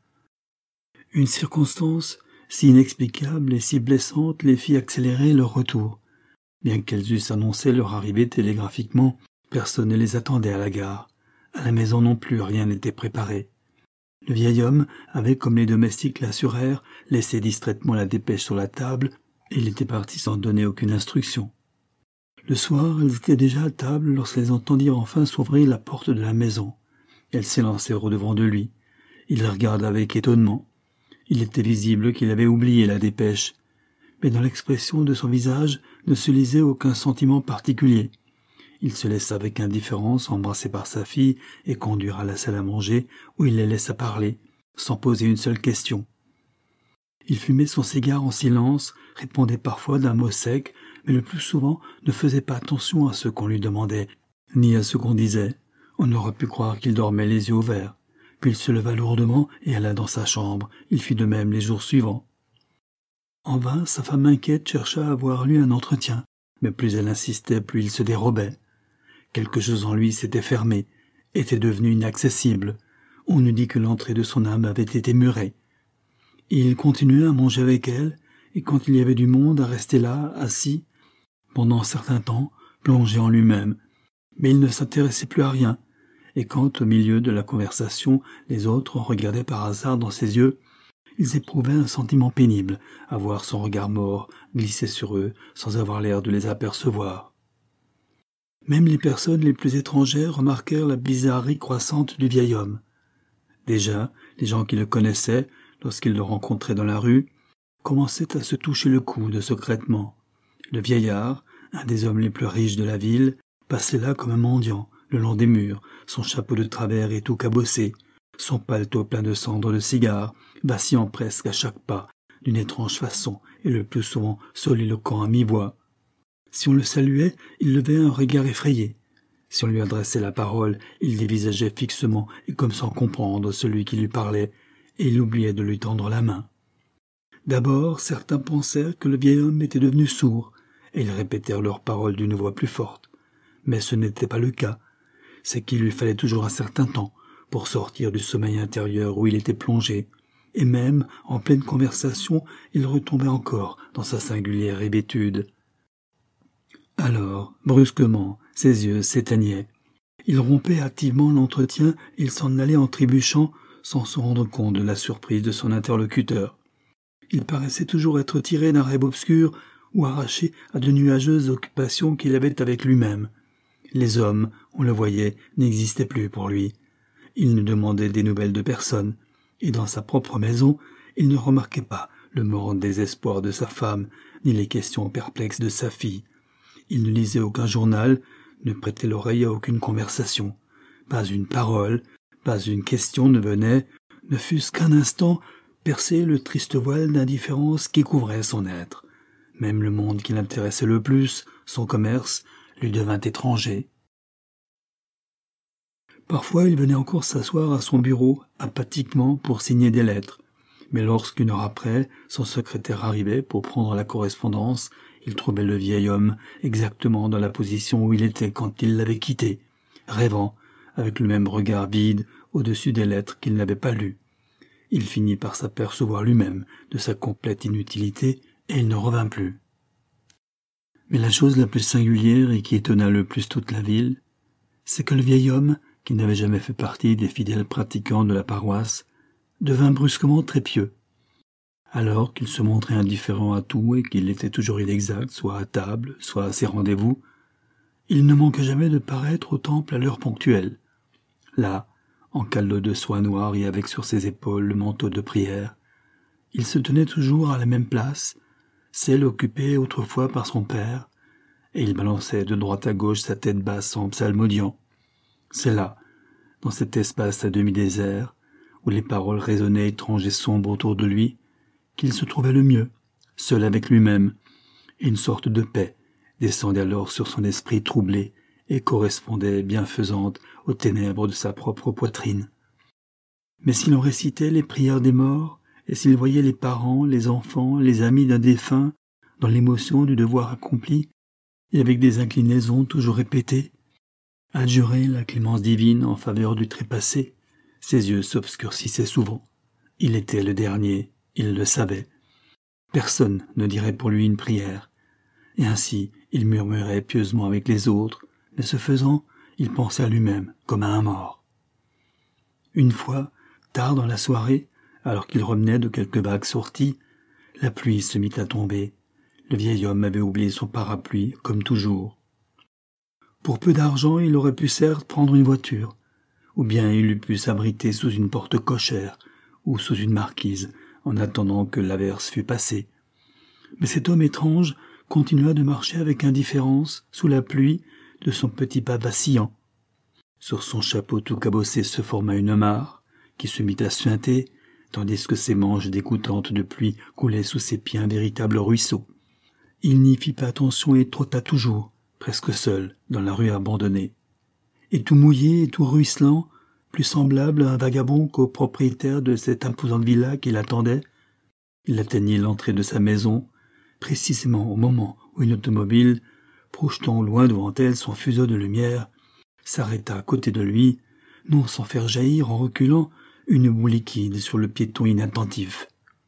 Une circonstance si inexplicable et si blessante les fit accélérer leur retour. Bien qu'elles eussent annoncé leur arrivée télégraphiquement, personne ne les attendait à la gare. À la maison non plus, rien n'était préparé. Le vieil homme avait, comme les domestiques l'assurèrent, laissé distraitement la dépêche sur la table, et il était parti sans donner aucune instruction. Le soir, elles étaient déjà à table lorsqu'elles entendirent enfin s'ouvrir la porte de la maison. Elles s'élancèrent au-devant de lui. Il les regarda avec étonnement. Il était visible qu'il avait oublié la dépêche, mais dans l'expression de son visage ne se lisait aucun sentiment particulier. Il se laissa avec indifférence embrasser par sa fille et conduire à la salle à manger où il les laissa parler, sans poser une seule question. Il fumait son cigare en silence, répondait parfois d'un mot sec, mais le plus souvent ne faisait pas attention à ce qu'on lui demandait, ni à ce qu'on disait. On aurait pu croire qu'il dormait les yeux ouverts. Puis il se leva lourdement et alla dans sa chambre. Il fit de même les jours suivants. En vain, sa femme inquiète chercha à avoir lui un entretien, mais plus elle insistait, plus il se dérobait. Quelque chose en lui s'était fermé, était devenu inaccessible. On eût dit que l'entrée de son âme avait été murée. Il continuait à manger avec elle, et quand il y avait du monde, à rester là, assis, pendant un certain temps, plongé en lui-même. Mais il ne s'intéressait plus à rien, et quand, au milieu de la conversation, les autres regardaient par hasard dans ses yeux, ils éprouvaient un sentiment pénible à voir son regard mort glisser sur eux sans avoir l'air de les apercevoir. Même les personnes les plus étrangères remarquèrent la bizarrerie croissante du vieil homme. Déjà, les gens qui le connaissaient, lorsqu'ils le rencontraient dans la rue, commençaient à se toucher le coude secrètement. Le vieillard, un des hommes les plus riches de la ville, passait là comme un mendiant, le long des murs, son chapeau de travers et tout cabossé, son paletot plein de cendres de cigares, vacillant presque à chaque pas, d'une étrange façon, et le plus souvent soliloquant à mi-voix. Si on le saluait, il levait un regard effrayé. Si on lui adressait la parole, il dévisageait fixement et comme sans comprendre celui qui lui parlait, et il oubliait de lui tendre la main. D'abord, certains pensèrent que le vieil homme était devenu sourd, et ils répétèrent leurs paroles d'une voix plus forte. Mais ce n'était pas le cas. C'est qu'il lui fallait toujours un certain temps pour sortir du sommeil intérieur où il était plongé, et même, en pleine conversation, il retombait encore dans sa singulière hébétude. Alors, brusquement, ses yeux s'éteignaient. Il rompait hâtivement l'entretien et il s'en allait en trébuchant sans se rendre compte de la surprise de son interlocuteur. Il paraissait toujours être tiré d'un rêve obscur ou arraché à de nuageuses occupations qu'il avait avec lui-même. Les hommes, on le voyait, n'existaient plus pour lui. Il ne demandait des nouvelles de personne, et dans sa propre maison, il ne remarquait pas le morne désespoir de sa femme, ni les questions perplexes de sa fille. Il ne lisait aucun journal, ne prêtait l'oreille à aucune conversation. Pas une parole, pas une question ne venait, ne fût-ce qu'un instant, percer le triste voile d'indifférence qui couvrait son être. Même le monde qui l'intéressait le plus, son commerce, lui devint étranger. Parfois, il venait encore s'asseoir à son bureau, apathiquement, pour signer des lettres. Mais lorsqu'une heure après, son secrétaire arrivait pour prendre la correspondance, il trouvait le vieil homme exactement dans la position où il était quand il l'avait quitté, rêvant, avec le même regard vide, au-dessus des lettres qu'il n'avait pas lues. Il finit par s'apercevoir lui-même de sa complète inutilité, et il ne revint plus. Mais la chose la plus singulière et qui étonna le plus toute la ville, c'est que le vieil homme, qui n'avait jamais fait partie des fidèles pratiquants de la paroisse, devint brusquement très pieux. Alors qu'il se montrait indifférent à tout et qu'il était toujours inexact, soit à table, soit à ses rendez-vous, il ne manqua jamais de paraître au temple à l'heure ponctuelle. Là, en calot de soie noire et avec sur ses épaules le manteau de prière, il se tenait toujours à la même place, celle occupée autrefois par son père, et il balançait de droite à gauche sa tête basse en psalmodiant. C'est là, dans cet espace à demi désert, où les paroles résonnaient étranges et sombres autour de lui, qu'il se trouvait le mieux, seul avec lui-même, et une sorte de paix descendait alors sur son esprit troublé et correspondait bienfaisante aux ténèbres de sa propre poitrine. Mais s'il en récitait les prières des morts, et s'il voyait les parents, les enfants, les amis d'un défunt, dans l'émotion du devoir accompli, et avec des inclinaisons toujours répétées, adjurer la clémence divine en faveur du trépassé, ses yeux s'obscurcissaient souvent. Il était le dernier, il le savait. Personne ne dirait pour lui une prière. Et ainsi, il murmurait pieusement avec les autres, mais ce faisant, il pensait à lui-même comme à un mort. Une fois, tard dans la soirée, alors qu'il revenait de quelque vague sortie, la pluie se mit à tomber. Le vieil homme avait oublié son parapluie, comme toujours. Pour peu d'argent, il aurait pu certes prendre une voiture, ou bien il eût pu s'abriter sous une porte cochère ou sous une marquise, en attendant que l'averse fût passée. Mais cet homme étrange continua de marcher avec indifférence, sous la pluie, de son petit pas vacillant. Sur son chapeau tout cabossé se forma une mare, qui se mit à suinter, tandis que ses manches dégoûtantes de pluie coulaient sous ses pieds un véritable ruisseau. Il n'y fit pas attention et trotta toujours, presque seul, dans la rue abandonnée. Et tout mouillé et tout ruisselant, plus semblable à un vagabond qu'au propriétaire de cette imposante villa qu'il attendait, il atteignit l'entrée de sa maison, précisément au moment où une automobile, projetant loin devant elle son fuseau de lumière, s'arrêta à côté de lui, non sans faire jaillir en reculant une boue liquide sur le piéton inattentif.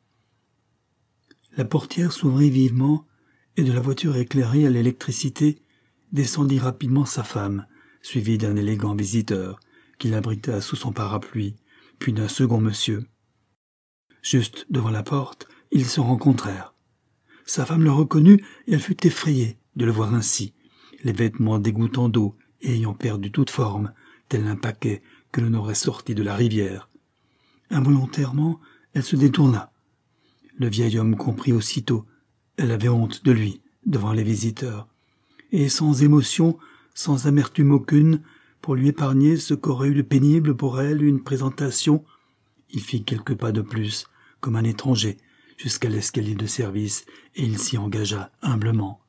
La portière s'ouvrit vivement, et de la voiture éclairée à l'électricité descendit rapidement sa femme, suivie d'un élégant visiteur, qui l'abrita sous son parapluie, puis d'un second monsieur. Juste devant la porte, ils se rencontrèrent. Sa femme le reconnut et elle fut effrayée de le voir ainsi, les vêtements dégoûtants d'eau et ayant perdu toute forme, tel un paquet que l'on aurait sorti de la rivière. Involontairement, elle se détourna. Le vieil homme comprit aussitôt. Elle avait honte de lui, devant les visiteurs, et sans émotion, sans amertume aucune, pour lui épargner ce qu'aurait eu de pénible pour elle une présentation, il fit quelques pas de plus, comme un étranger, jusqu'à l'escalier de service, et il s'y engagea humblement.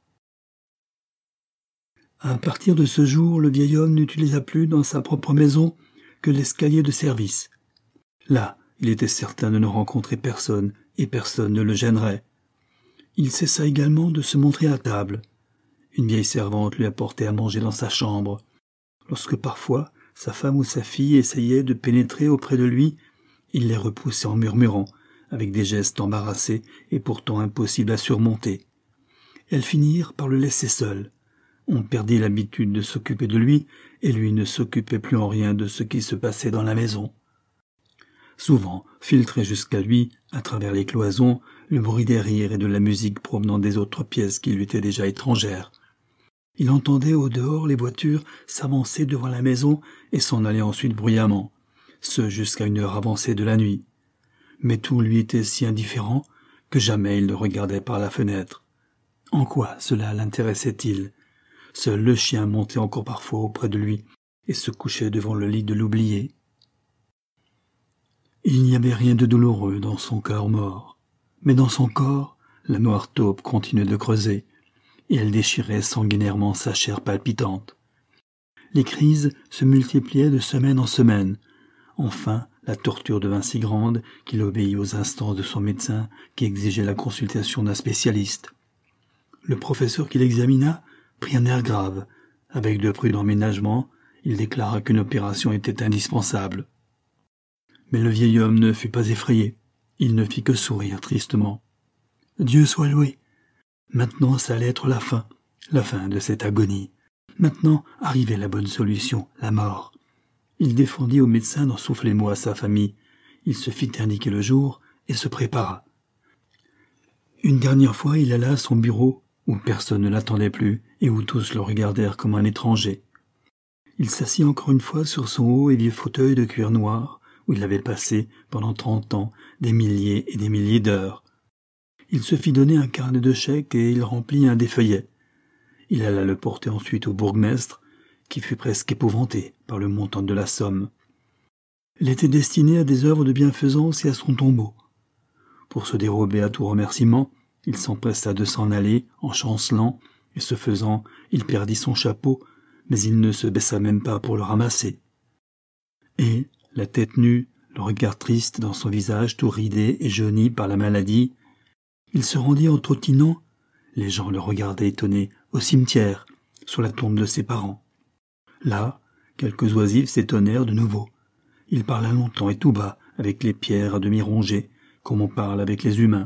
À partir de ce jour, le vieil homme n'utilisa plus dans sa propre maison que l'escalier de service. Là, il était certain de ne rencontrer personne, et personne ne le gênerait. Il cessa également de se montrer à table. Une vieille servante lui apportait à manger dans sa chambre. Lorsque parfois sa femme ou sa fille essayaient de pénétrer auprès de lui, il les repoussait en murmurant, avec des gestes embarrassés et pourtant impossibles à surmonter. Elles finirent par le laisser seul. On perdit l'habitude de s'occuper de lui, et lui ne s'occupait plus en rien de ce qui se passait dans la maison. Souvent, filtrait jusqu'à lui, à travers les cloisons, le bruit des rires et de la musique provenant des autres pièces qui lui étaient déjà étrangères. Il entendait au dehors les voitures s'avancer devant la maison et s'en aller ensuite bruyamment, ce jusqu'à une heure avancée de la nuit. Mais tout lui était si indifférent que jamais il ne regardait par la fenêtre. En quoi cela l'intéressait-il? Seul le chien montait encore parfois auprès de lui et se couchait devant le lit de l'oublié. Il n'y avait rien de douloureux dans son cœur mort, mais dans son corps, la noire taupe continuait de creuser, et elle déchirait sanguinairement sa chair palpitante. Les crises se multipliaient de semaine en semaine. Enfin, la torture devint si grande qu'il obéit aux instances de son médecin qui exigeait la consultation d'un spécialiste. Le professeur qui l'examina prit un air grave. Avec de prudents ménagements, il déclara qu'une opération était indispensable. Mais le vieil homme ne fut pas effrayé. Il ne fit que sourire tristement. Dieu soit loué. Maintenant, ça allait être la fin, la fin de cette agonie. Maintenant arrivait la bonne solution, la mort. Il défendit au médecin d'en souffler mot à sa famille. Il se fit indiquer le jour et se prépara. Une dernière fois, il alla à son bureau, où personne ne l'attendait plus et où tous le regardèrent comme un étranger. Il s'assit encore une fois sur son haut et vieux fauteuil de cuir noir, où il avait passé, pendant trente ans, des milliers et des milliers d'heures. Il se fit donner un carnet de chèques et il remplit un des feuillets. Il alla le porter ensuite au bourgmestre, qui fut presque épouvanté par le montant de la somme. Elle était destinée à des œuvres de bienfaisance et à son tombeau. Pour se dérober à tout remerciement, il s'empressa de s'en aller en chancelant, et ce faisant, il perdit son chapeau, mais il ne se baissa même pas pour le ramasser. Et, la tête nue, le regard triste dans son visage tout ridé et jauni par la maladie, il se rendit en trottinant, les gens le regardaient étonnés, au cimetière, sur la tombe de ses parents. Là, quelques oisifs s'étonnèrent de nouveau. Il parla longtemps et tout bas, avec les pierres à demi rongées, comme on parle avec les humains.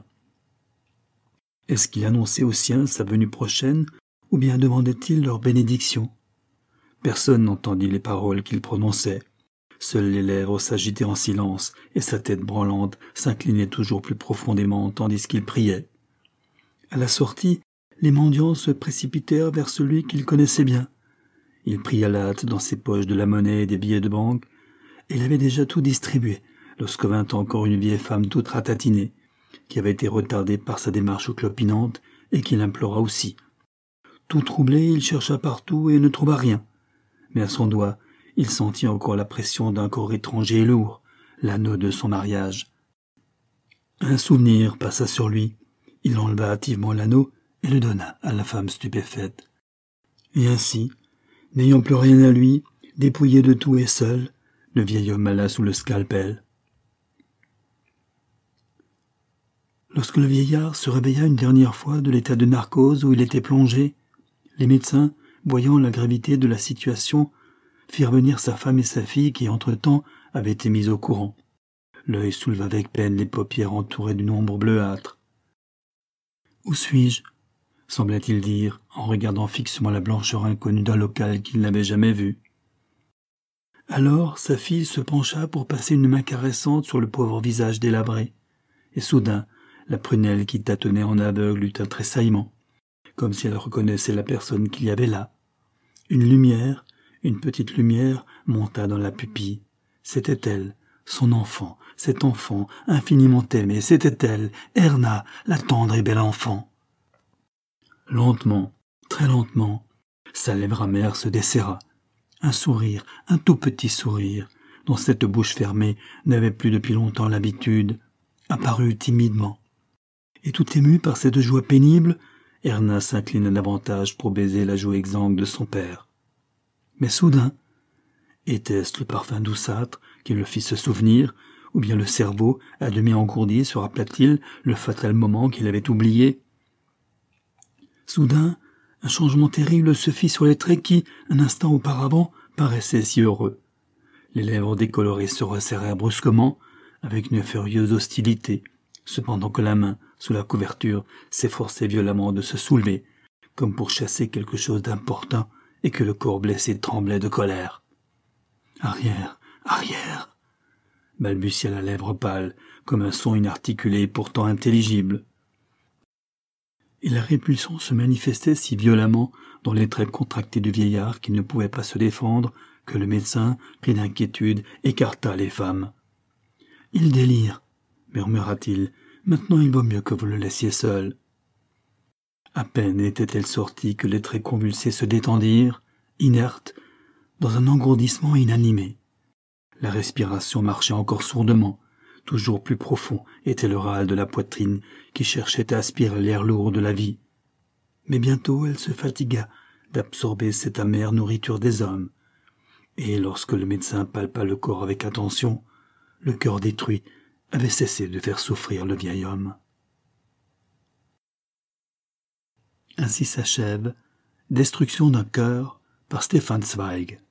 Est-ce qu'il annonçait aux siens sa venue prochaine, ou bien demandait-il leur bénédiction? Personne n'entendit les paroles qu'il prononçait. Seules les lèvres s'agitaient en silence, et sa tête branlante s'inclinait toujours plus profondément tandis qu'il priait. À la sortie, les mendiants se précipitèrent vers celui qu'ils connaissaient bien. Il prit à la hâte dans ses poches de la monnaie et des billets de banque, et il avait déjà tout distribué, lorsque vint encore une vieille femme toute ratatinée, qui avait été retardée par sa démarche clopinante, et qui l'implora aussi. Tout troublé, il chercha partout et ne trouva rien. Mais à son doigt, il sentit encore la pression d'un corps étranger et lourd, l'anneau de son mariage. Un souvenir passa sur lui. Il enleva hâtivement l'anneau et le donna à la femme stupéfaite. Et ainsi, n'ayant plus rien à lui, dépouillé de tout et seul, le vieil homme alla sous le scalpel. Lorsque le vieillard se réveilla une dernière fois de l'état de narcose où il était plongé, les médecins, voyant la gravité de la situation, firent venir sa femme et sa fille qui, entre-temps, avaient été mises au courant. L'œil souleva avec peine les paupières entourées d'une ombre bleuâtre. « Où suis-je » semblait-il dire, en regardant fixement la blancheur inconnue d'un local qu'il n'avait jamais vu. Alors sa fille se pencha pour passer une main caressante sur le pauvre visage délabré, et soudain, la prunelle qui tâtonnait en aveugle eut un tressaillement, comme si elle reconnaissait la personne qu'il y avait là. Une lumière, une petite lumière, monta dans la pupille. C'était elle, son enfant, cet enfant infiniment aimé, c'était elle, Erna, la tendre et belle enfant. Lentement, très lentement, sa lèvre amère se desserra. Un sourire, un tout petit sourire, dont cette bouche fermée n'avait plus depuis longtemps l'habitude, apparut timidement. Et tout ému par cette joie pénible, Erna s'inclina davantage pour baiser la joue exsangue de son père. Mais soudain, était-ce le parfum douceâtre qui le fit se souvenir, ou bien le cerveau, à demi engourdi, se rappela-t-il le fatal moment qu'il avait oublié? Soudain, un changement terrible se fit sur les traits qui, un instant auparavant, paraissaient si heureux. Les lèvres décolorées se resserrèrent brusquement, avec une furieuse hostilité, cependant que la main, sous la couverture, s'efforçait violemment de se soulever, comme pour chasser quelque chose d'important, et que le corps blessé tremblait de colère. « Arrière, arrière !» balbutia la lèvre pâle, comme un son inarticulé et pourtant intelligible. Et la répulsion se manifestait si violemment dans les traits contractés du vieillard qu'il ne pouvait pas se défendre, que le médecin, pris d'inquiétude, écarta les femmes. « Il délire !» murmura-t-il. « Maintenant il vaut mieux que vous le laissiez seul. » À peine était-elle sortie que les traits convulsés se détendirent, inertes, dans un engourdissement inanimé. La respiration marchait encore sourdement. Toujours plus profond était le râle de la poitrine qui cherchait à aspirer l'air lourd de la vie. Mais bientôt elle se fatigua d'absorber cette amère nourriture des hommes. Et lorsque le médecin palpa le corps avec attention, le cœur détruit avait cessé de faire souffrir le vieil homme. Ainsi s'achève Destruction d'un cœur par Stefan Zweig.